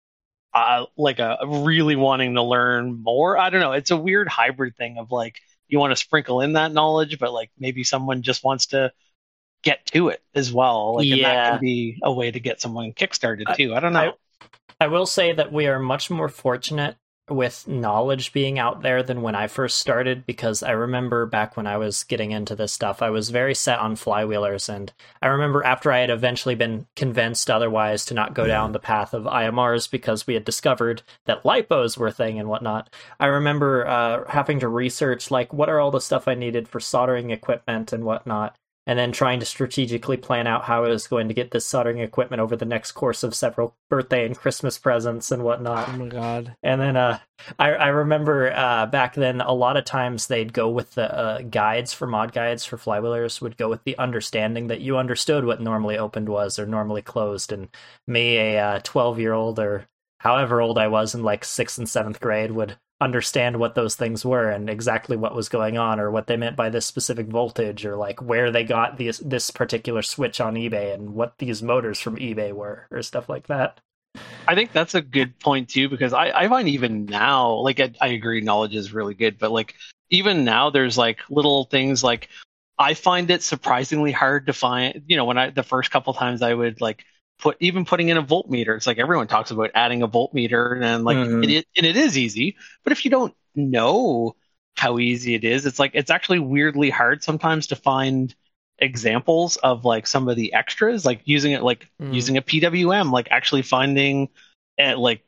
really wanting to learn more. I don't know. It's a weird hybrid thing of like, you want to sprinkle in that knowledge, but like maybe someone just wants to get to it as well. Like, and that can be a way to get someone kickstarted too. I don't know. I will say that we are much more fortunate with knowledge being out there than when I first started, because I remember back when I was getting into this stuff, I was very set on flywheelers, and I remember after I had eventually been convinced otherwise to not go down the path of IMRs because we had discovered that lipos were a thing and whatnot, I remember having to research like what are all the stuff I needed for soldering equipment and whatnot, and then trying to strategically plan out how I was going to get this soldering equipment over the next course of several birthday and Christmas presents and whatnot. Oh my god. And then I remember back then a lot of times they'd go with the guides for mod guides for flywheelers would go with the understanding that you understood what normally opened was or normally closed. And me, a 12-year-old or however old I was in like 6th and 7th grade, would understand what those things were and exactly what was going on or what they meant by this specific voltage or like where they got this particular switch on eBay and what these motors from eBay were or stuff like that. I think that's a good point too, because I find even now, like, I agree knowledge is really good, but like even now there's like little things like I find it surprisingly hard to find, when the first couple times I would like putting in a voltmeter. It's like everyone talks about adding a voltmeter and like it is easy, but if you don't know how easy it is, it's like it's actually weirdly hard sometimes to find examples of like some of the extras, like using it like using a PWM, like actually finding the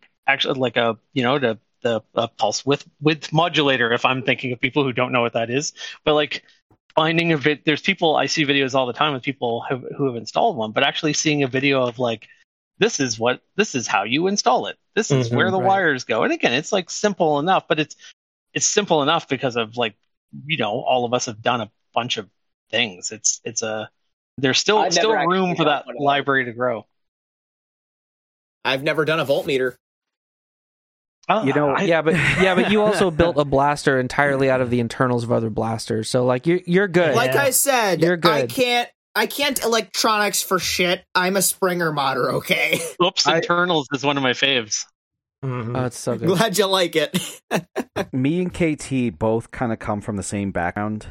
pulse width modulator, if I'm thinking of people who don't know what that is, but like finding there's people, I see videos all the time with people who have installed one, but actually seeing a video of like, this is how you install it. This is where the wires go. And again, it's like simple enough, but it's simple enough because of like, all of us have done a bunch of things. There's still room for that library to grow. I've never done a voltmeter. You know, but you also built a blaster entirely out of the internals of other blasters. So like you're good. Like I said, you're good. I can't electronics for shit. I'm a Springer modder, okay? Oops, internals is one of my faves. Mm-hmm. Oh, it's so good. Glad you like it. Me and KT both kind of come from the same background.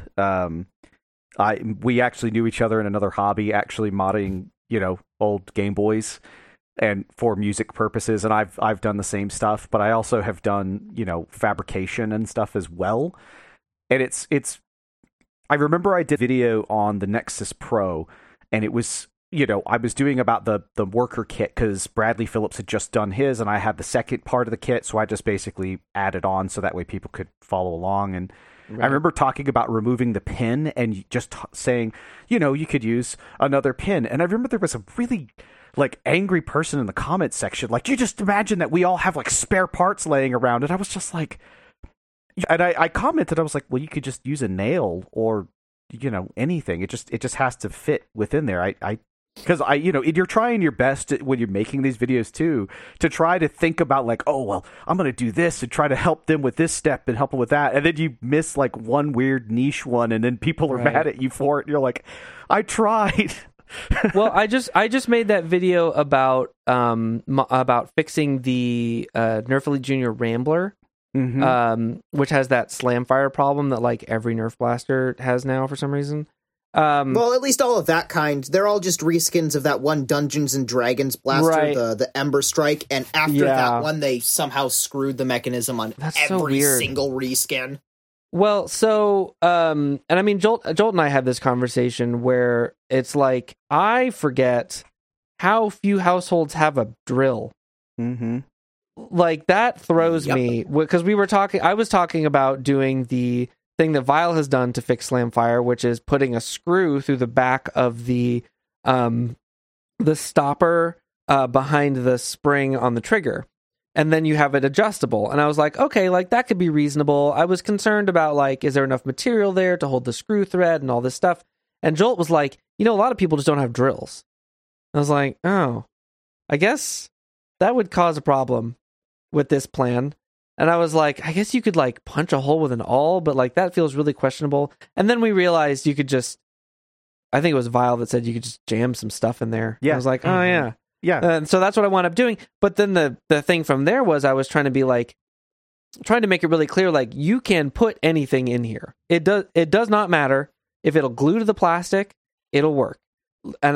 We actually knew each other in another hobby, actually modding, old Game Boys, and for music purposes. And I've done the same stuff, but I also have done fabrication and stuff as well. And it's. I remember I did a video on the Nexus Pro, and it was. I was doing about the worker kit because Bradley Phillips had just done his, and I had the second part of the kit, so I just basically added on so that way people could follow along. And right. I remember talking about removing the pin and just saying, you could use another pin. And I remember there was a really angry person in the comments section, you just imagine that we all have spare parts laying around. And I was just like, and I commented, I was like, well, you could just use a nail or anything. It just has to fit within there. Because you're trying your best when you're making these videos too, to try to think about I'm going to do this and try to help them with this step and help them with that. And then you miss one weird niche one, and then people are mad at you for it. And you're like, I tried. Well, I just made that video about fixing the Nerf Elite Junior Rambler, which has that slam fire problem that every Nerf blaster has now for some reason. Well, at least all of that kind. They're all just reskins of that one Dungeons and Dragons blaster, right. the Ember Strike, and after that one, they somehow screwed the mechanism on every single reskin. Well, so, and I mean, Jolt and I had this conversation where it's I forget how few households have a drill. Mm-hmm. That throws me, because I was talking about doing the thing that Vile has done to fix Slamfire, which is putting a screw through the back of the stopper behind the spring on the trigger, and then you have it adjustable. And I was like, okay, that could be reasonable. I was concerned about is there enough material there to hold the screw thread and all this stuff. And Jolt was like, a lot of people just don't have drills. I was like, oh, I guess that would cause a problem with this plan. And I was like, I guess you could punch a hole with an awl, but that feels really questionable. And then we realized you could just, I think it was Vile that said you could just jam some stuff in there. Yeah. I was like, oh yeah. Yeah. And so that's what I wound up doing. But then the thing from there was I was trying to be trying to make it really clear, you can put anything in here. It does not matter if it'll glue to the plastic, it'll work. And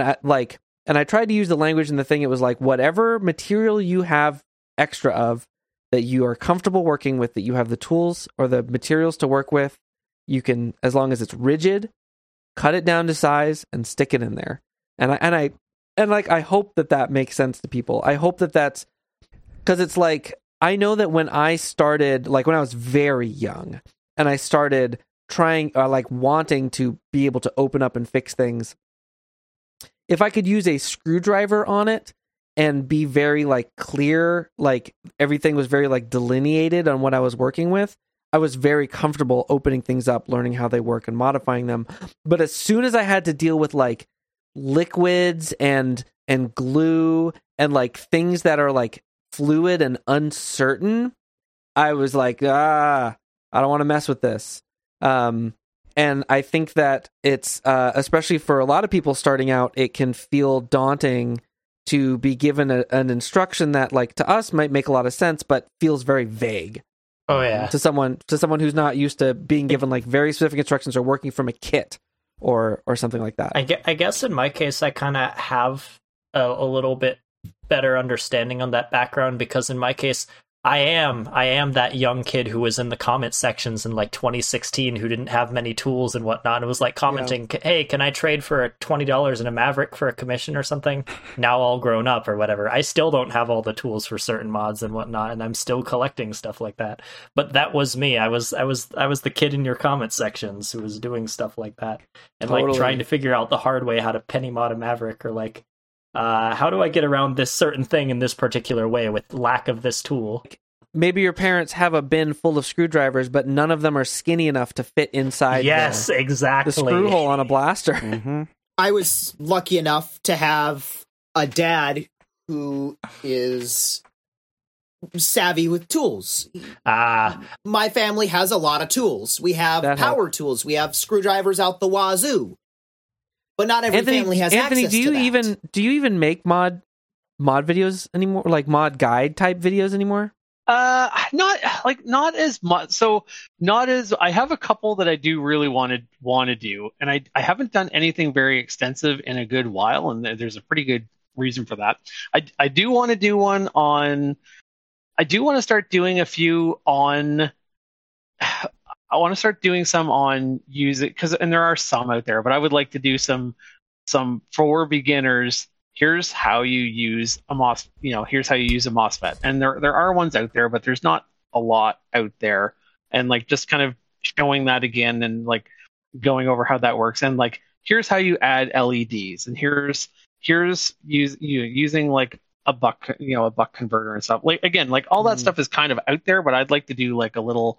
I tried to use the language in the thing. It was whatever material you have extra of, that you are comfortable working with, that you have the tools or the materials to work with, you can, as long as it's rigid, cut it down to size and stick it in there. And I hope that makes sense to people. I hope that's because it's I know that when I started, when I was very young and I started trying, wanting to be able to open up and fix things, if I could use a screwdriver on it and be very clear, everything was very delineated on what I was working with, I was very comfortable opening things up, learning how they work and modifying them. But as soon as I had to deal with liquids and glue and things that are fluid and uncertain, I was I don't want to mess with this. And I think that it's especially for a lot of people starting out, it can feel daunting to be given an instruction that to us might make a lot of sense but feels very vague. Oh yeah. To someone who's not used to being given very specific instructions or working from a kit or something like that. I guess in my case I kind of have a little bit better understanding on that background, because in my case I am that young kid who was in the comment sections in 2016 who didn't have many tools and whatnot, and was commenting, hey, can I trade for $20 in a Maverick for a commission or something? Now all grown up or whatever. I still don't have all the tools for certain mods and whatnot, and I'm still collecting stuff like that. But that was me. I was the kid in your comment sections who was doing stuff like that. And totally. Trying to figure out the hard way how to penny mod a Maverick, or how do I get around this certain thing in this particular way with lack of this tool? Maybe your parents have a bin full of screwdrivers, but none of them are skinny enough to fit inside exactly. the screw hole on a blaster. Mm-hmm. I was lucky enough to have a dad who is savvy with tools. My family has a lot of tools. We have power tools. We have screwdrivers out the wazoo. But not every family has access to that. Do you even make mod videos anymore? Like mod guide type videos anymore? Not as much. So not as I have a couple that I do really want to do, and I haven't done anything very extensive in a good while, and there's a pretty good reason for that. I do want to do one on. I do want to start doing a few on. I want to start doing some on and there are some out there, but I would like to do some for beginners. Here's how you use a here's how you use a MOSFET. And there are ones out there, but there's not a lot out there. And like just kind of showing that again and like going over how that works. And like here's how you add LEDs, and here's using like a buck converter and stuff. Like again, like all that stuff is kind of out there, but I'd like to do like a little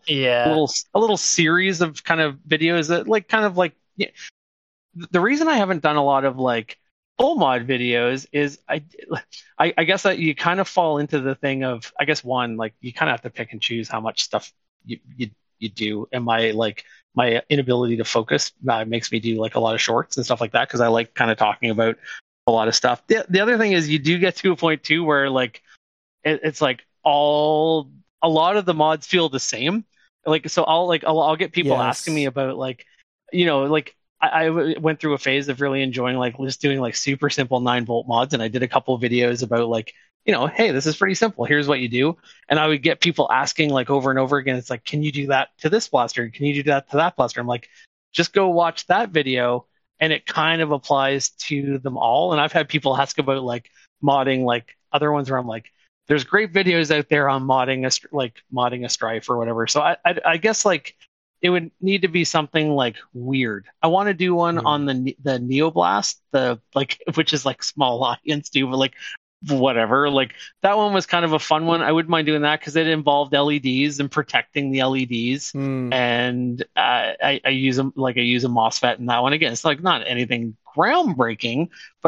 series of kind of videos that like kind of like the reason I haven't done a lot of like full mod videos is I guess that you kind of fall into the thing of, I guess one, like you kind of have to pick and choose how much stuff you do, and my inability to focus makes me do like a lot of shorts and stuff like that because I like kind of talking about a lot of stuff. The other thing is you do get to a point too where like it's like a lot of the mods feel the same. Like so I'll get people asking me about like like I went through a phase of really enjoying like just doing like super simple 9-volt mods, and I did a couple of videos about like hey, this is pretty simple, here's what you do. And I would get people asking like over and over again, it's like, can you do that to this blaster? Can you do that to that blaster? I'm like, just go watch that video. And it kind of applies to them all. And I've had people ask about like modding like other ones where I'm like, there's great videos out there on modding a Strife or whatever. So I guess like it would need to be something like weird. I want to do one on the Neoblast, which is like small audience too, but like whatever. Like that one was kind of a fun one. I wouldn't mind doing that because it involved LEDs and protecting the LEDs. And I use a MOSFET in that one. Again, it's like not anything groundbreaking, but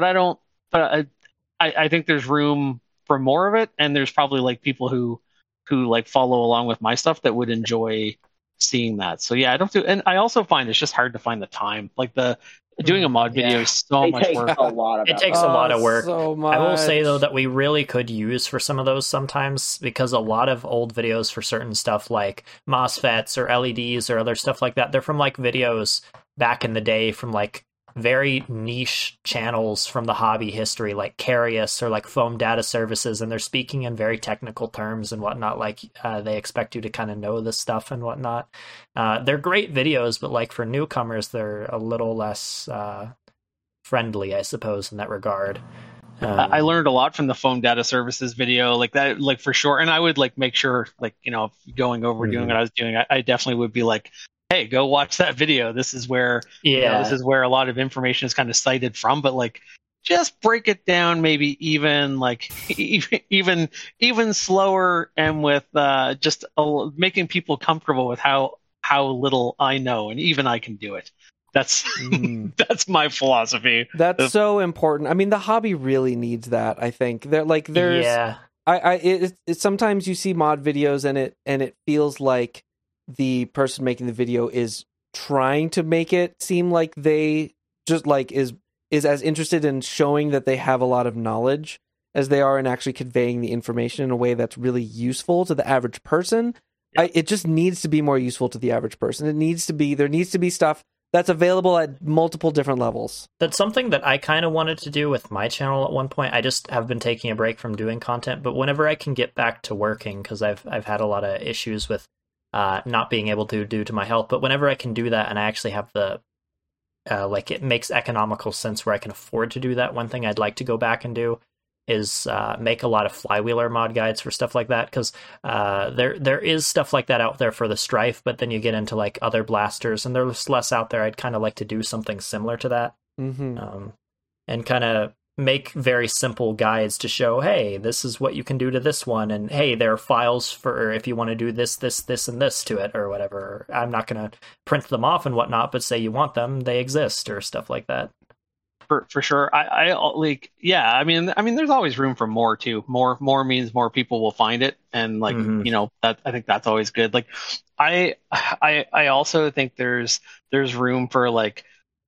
I think there's room for more of it, and there's probably like people who like follow along with my stuff that would enjoy seeing that. So yeah, and I also find it's just hard to find the time. Like doing a mod video is so much work. It takes a lot of work. So much. I will say though that we really could use for some of those sometimes, because a lot of old videos for certain stuff like MOSFETs or LEDs or other stuff like that, they're from like videos back in the day from like very niche channels from the hobby history, like Carius or like Foam Data Services, and they're speaking in very technical terms and whatnot. Like they expect you to kind of know this stuff and whatnot. They're great videos, but like for newcomers, they're a little less friendly, I suppose, in that regard. I learned a lot from the Foam Data Services video, like that, like for sure. And I would like make sure, like going over doing what I was doing, I definitely would be like, hey, go watch that video. This is where this is where a lot of information is kind of cited from. But like, just break it down, maybe even like even slower, and with just making people comfortable with how little I know, and even I can do it. That's that's my philosophy. That's so important. I mean, the hobby really needs that. I think it's sometimes you see mod videos and it feels like the person making the video is trying to make it seem like they just like is as interested in showing that they have a lot of knowledge as they are in actually conveying the information in a way that's really useful to the average person. It just needs to be more useful to the average person. There needs to be stuff that's available at multiple different levels. That's something that I kind of wanted to do with my channel at one point. I just have been taking a break from doing content, but whenever I can get back to working, because I've had a lot of issues with not being able to due to my health, but whenever I can do that and I actually have the it makes economical sense where I can afford to do that, one thing I'd like to go back and do is make a lot of flywheeler mod guides for stuff like that, because there is stuff like that out there for the Strife, but then you get into like other blasters and there's less out there. I'd kind of like to do something similar to that, and kind of make very simple guides to show, hey, this is what you can do to this one, and hey, there are files for if you want to do this, and this to it, or whatever. I'm not going to print them off and whatnot, but say you want them, they exist, or stuff like that. For sure. I like, yeah. I mean, there's always room for more too. More means more people will find it, and like, that I think that's always good. Like, I also think there's room for like,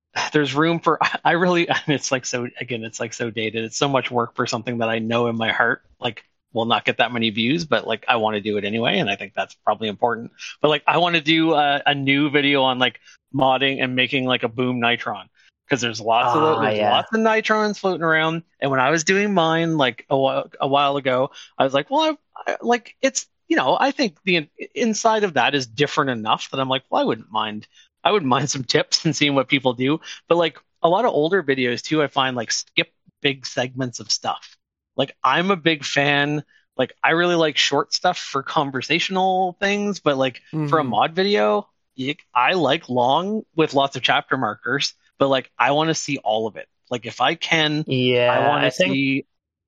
I really, it's like so dated. It's so much work for something that I know in my heart like will not get that many views, but like I want to do it anyway, and I think that's probably important. But like, I want to do a new video on like modding and making like a Boom Nitron. Because there's lots of lots of Nitrons floating around, and when I was doing mine like a while ago, I was like, well, I like it's I think the inside of that is different enough that I'm like, well, I wouldn't mind some tips and seeing what people do. But like a lot of older videos too, I find like skip big segments of stuff. Like I'm a big fan. Like I really like short stuff for conversational things, but like for a mod video, I like long with lots of chapter markers. But like, I want to see all of it. Like, if I can, I want to see.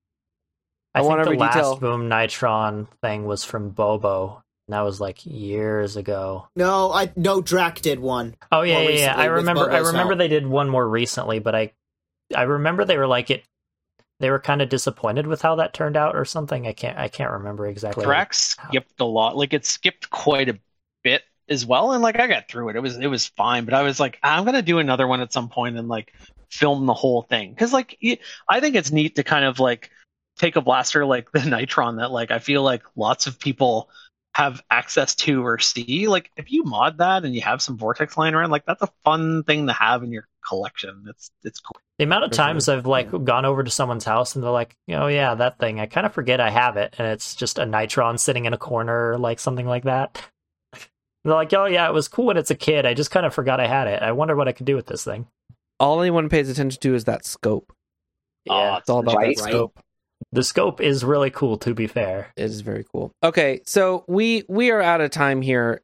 I think the last Boom Nitron thing was from Bobo. And that was like years ago. No, Drac did one. Oh yeah. I remember they did one more recently, but I remember they were like it. They were kind of disappointed with how that turned out or something. I can't remember exactly. Drac skipped a lot. Like it skipped quite a bit as well, and like I got through it. It was fine, but I was like, I'm gonna do another one at some point and like film the whole thing, because like I think it's neat to kind of like take a blaster like the Nitron that like I feel like lots of people have access to or see. Like if you mod that and you have some Vortex lying around, like that's a fun thing to have in your collection. It's cool. The amount of times I've like gone over to someone's house and they're like, oh yeah, that thing, I kind of forget I have it, and it's just a Nitron sitting in a corner, like something like that. They're like, oh yeah, it was cool when it's a kid. I just kind of forgot I had it. I wonder what I could do with this thing. All anyone pays attention to is that scope. Yeah, it's all about that scope. The scope is really cool, to be fair. It is very cool. Okay, so we are out of time here.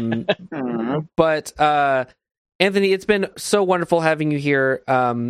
But Anthony, it's been so wonderful having you here.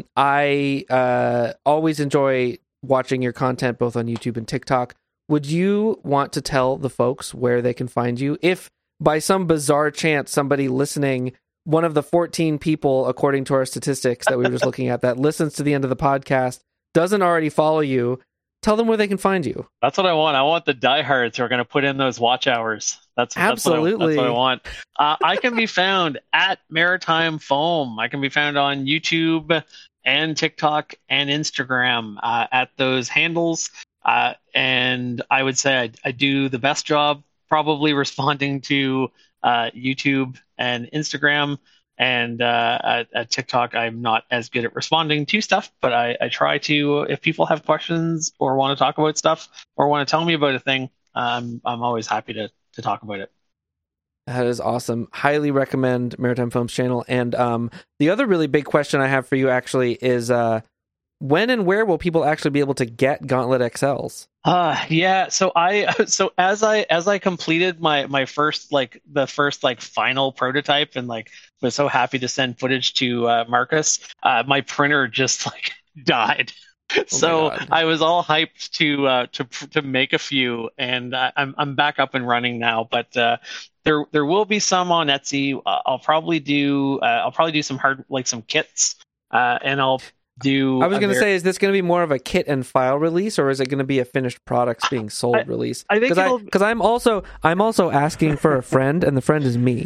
I always enjoy watching your content both on YouTube and TikTok. Would you want to tell the folks where they can find you if by some bizarre chance somebody listening, one of the 14 people, according to our statistics that we were just looking at, that listens to the end of the podcast, doesn't already follow you? Tell them where they can find you. That's what I want. I want the diehards who are going to put in those watch hours. Absolutely. That's what I want. I can be found at Maritime Foam. I can be found on YouTube and TikTok and Instagram at those handles. And I would say I do the best job probably responding to YouTube and Instagram. And at TikTok, I'm not as good at responding to stuff, but I try to. If people have questions or want to talk about stuff or want to tell me about a thing, I'm always happy to talk about it. That is awesome. Highly recommend Maritime Foam's channel. And the other really big question I have for you actually is when and where will people actually be able to get Gauntlet XLs? Yeah. So as I completed my first final prototype and like was so happy to send footage to Marcus, my printer just like died. So I was all hyped to make a few, and I'm back up and running now. But there will be some on Etsy. I'll probably do some some kits, and I'll do. I was going to say, is this going to be more of a kit and file release, or is it going to be a finished products being sold release? I think because I'm also asking for a friend, and the friend is me.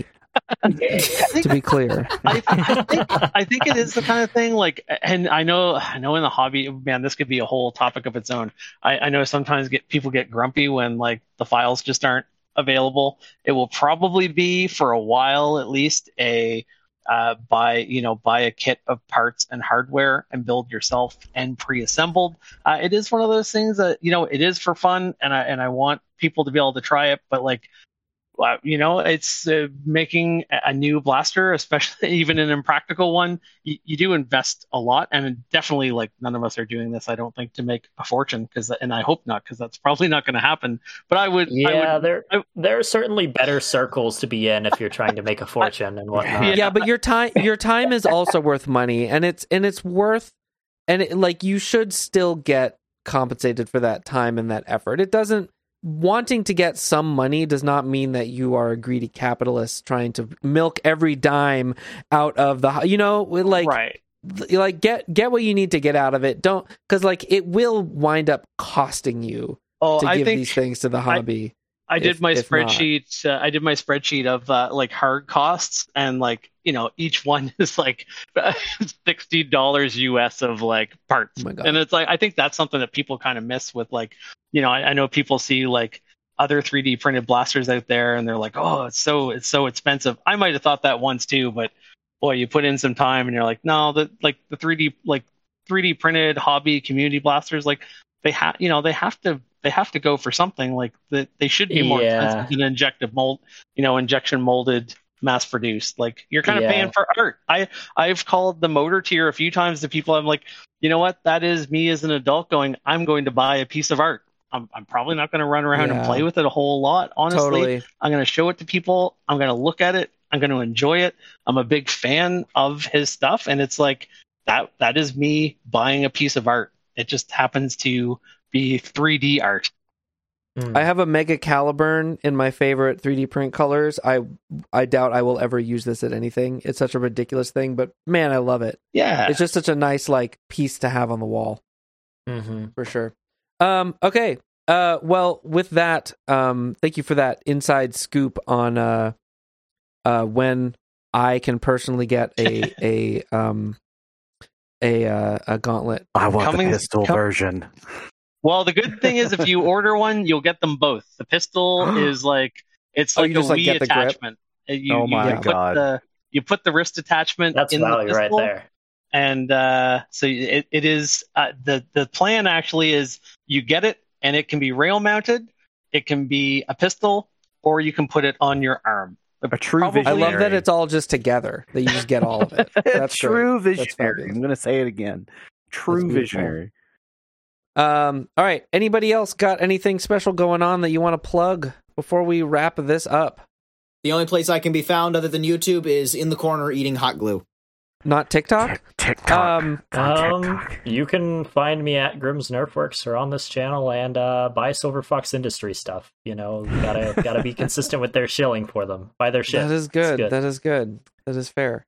To be clear, I think it is the kind of thing like, and I know in the hobby, man, this could be a whole topic of its own. I know sometimes people get grumpy when like the files just aren't available. It will probably be for a while at least buy a kit of parts and hardware and build yourself and pre-assembled. It is one of those things that it is for fun, and I want people to be able to try it, but like. It's making a new blaster, especially even an impractical one. You do invest a lot, and definitely, like, none of us are doing this, I don't think, to make a fortune, and I hope not, because that's probably not going to happen. But I would. Yeah, there are certainly better circles to be in if you're trying to make a fortune and whatnot. Yeah, but your time is also worth money, and it's worth, you should still get compensated for that time and that effort. It doesn't. Wanting to get some money does not mean that you are a greedy capitalist trying to milk every dime out of the, right. like get what you need to get out of it. Don't, because like it will wind up costing you to give these things to the hobby. I did my spreadsheet. I did my spreadsheet of like hard costs, and like each one is like $60 US of like parts, and it's like I think that's something that people kind of miss with like I know people see like other 3D printed blasters out there, and they're like, oh, it's so expensive. I might have thought that once too, but boy, you put in some time, and you're like, no, the 3D printed hobby community blasters, like they have to go for something like that. They should be more expensive than injection molded, mass produced. Like you're kind of paying for art. I've called the motor tier a few times to people. I'm like, you know what? That is me as an adult going, I'm going to buy a piece of art. I'm probably not going to run around and play with it a whole lot. Honestly, totally. I'm going to show it to people. I'm going to look at it. I'm going to enjoy it. I'm a big fan of his stuff. And it's like, that is me buying a piece of art. It just happens to be 3D art. I have a Mega Caliburn in my favorite 3D print colors. I doubt I will ever use this at anything. It's such a ridiculous thing, but man, I love it. Yeah. It's just such a nice like piece to have on the wall. For sure. Okay. Well, with that, thank you for that inside scoop on when I can personally get a gauntlet. I want the pistol version. Well, the good thing is if you order one, you'll get them both. The pistol is like it's like a Wii attachment. Oh my god! You put the wrist attachment. That's in value the pistol, right there. And so it is the plan actually is you get it and it can be rail mounted, it can be a pistol, or you can put it on your arm. A true visionary. I love that it's all just together. That you just get all of it. That's true great. visionary. I'm going to say it again. True visionary. All right. Anybody else got anything special going on that you want to plug before we wrap this up? The only place I can be found other than YouTube is in the corner eating hot glue. Not TikTok? TikTok. You can find me at Grimm's Nerfworks or on this channel and buy Silver Fox Industry stuff. Gotta be consistent with their shilling for them. Buy their shit. That is good. That is good. That is fair.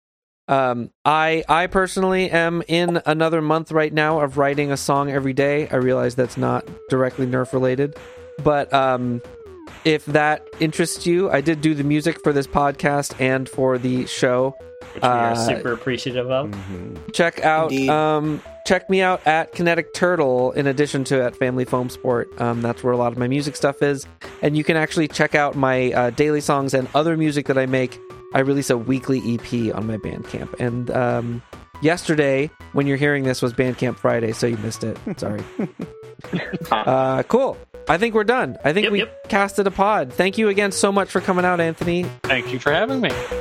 I personally am in another month right now of writing a song every day. I realize that's not directly Nerf related, but if that interests you, I did do the music for this podcast and for the show, which we are super appreciative of. Check me out at Kinetic Turtle in addition to at Family Foam Sport. That's where a lot of my music stuff is, and you can actually check out my daily songs and other music that I make. I release a weekly EP on my Bandcamp, and yesterday, when you're hearing this, was Bandcamp Friday, so you missed it. Sorry. Cool. I think we're done. I think we casted a pod. Thank you again so much for coming out, Anthony. Thank you for having me.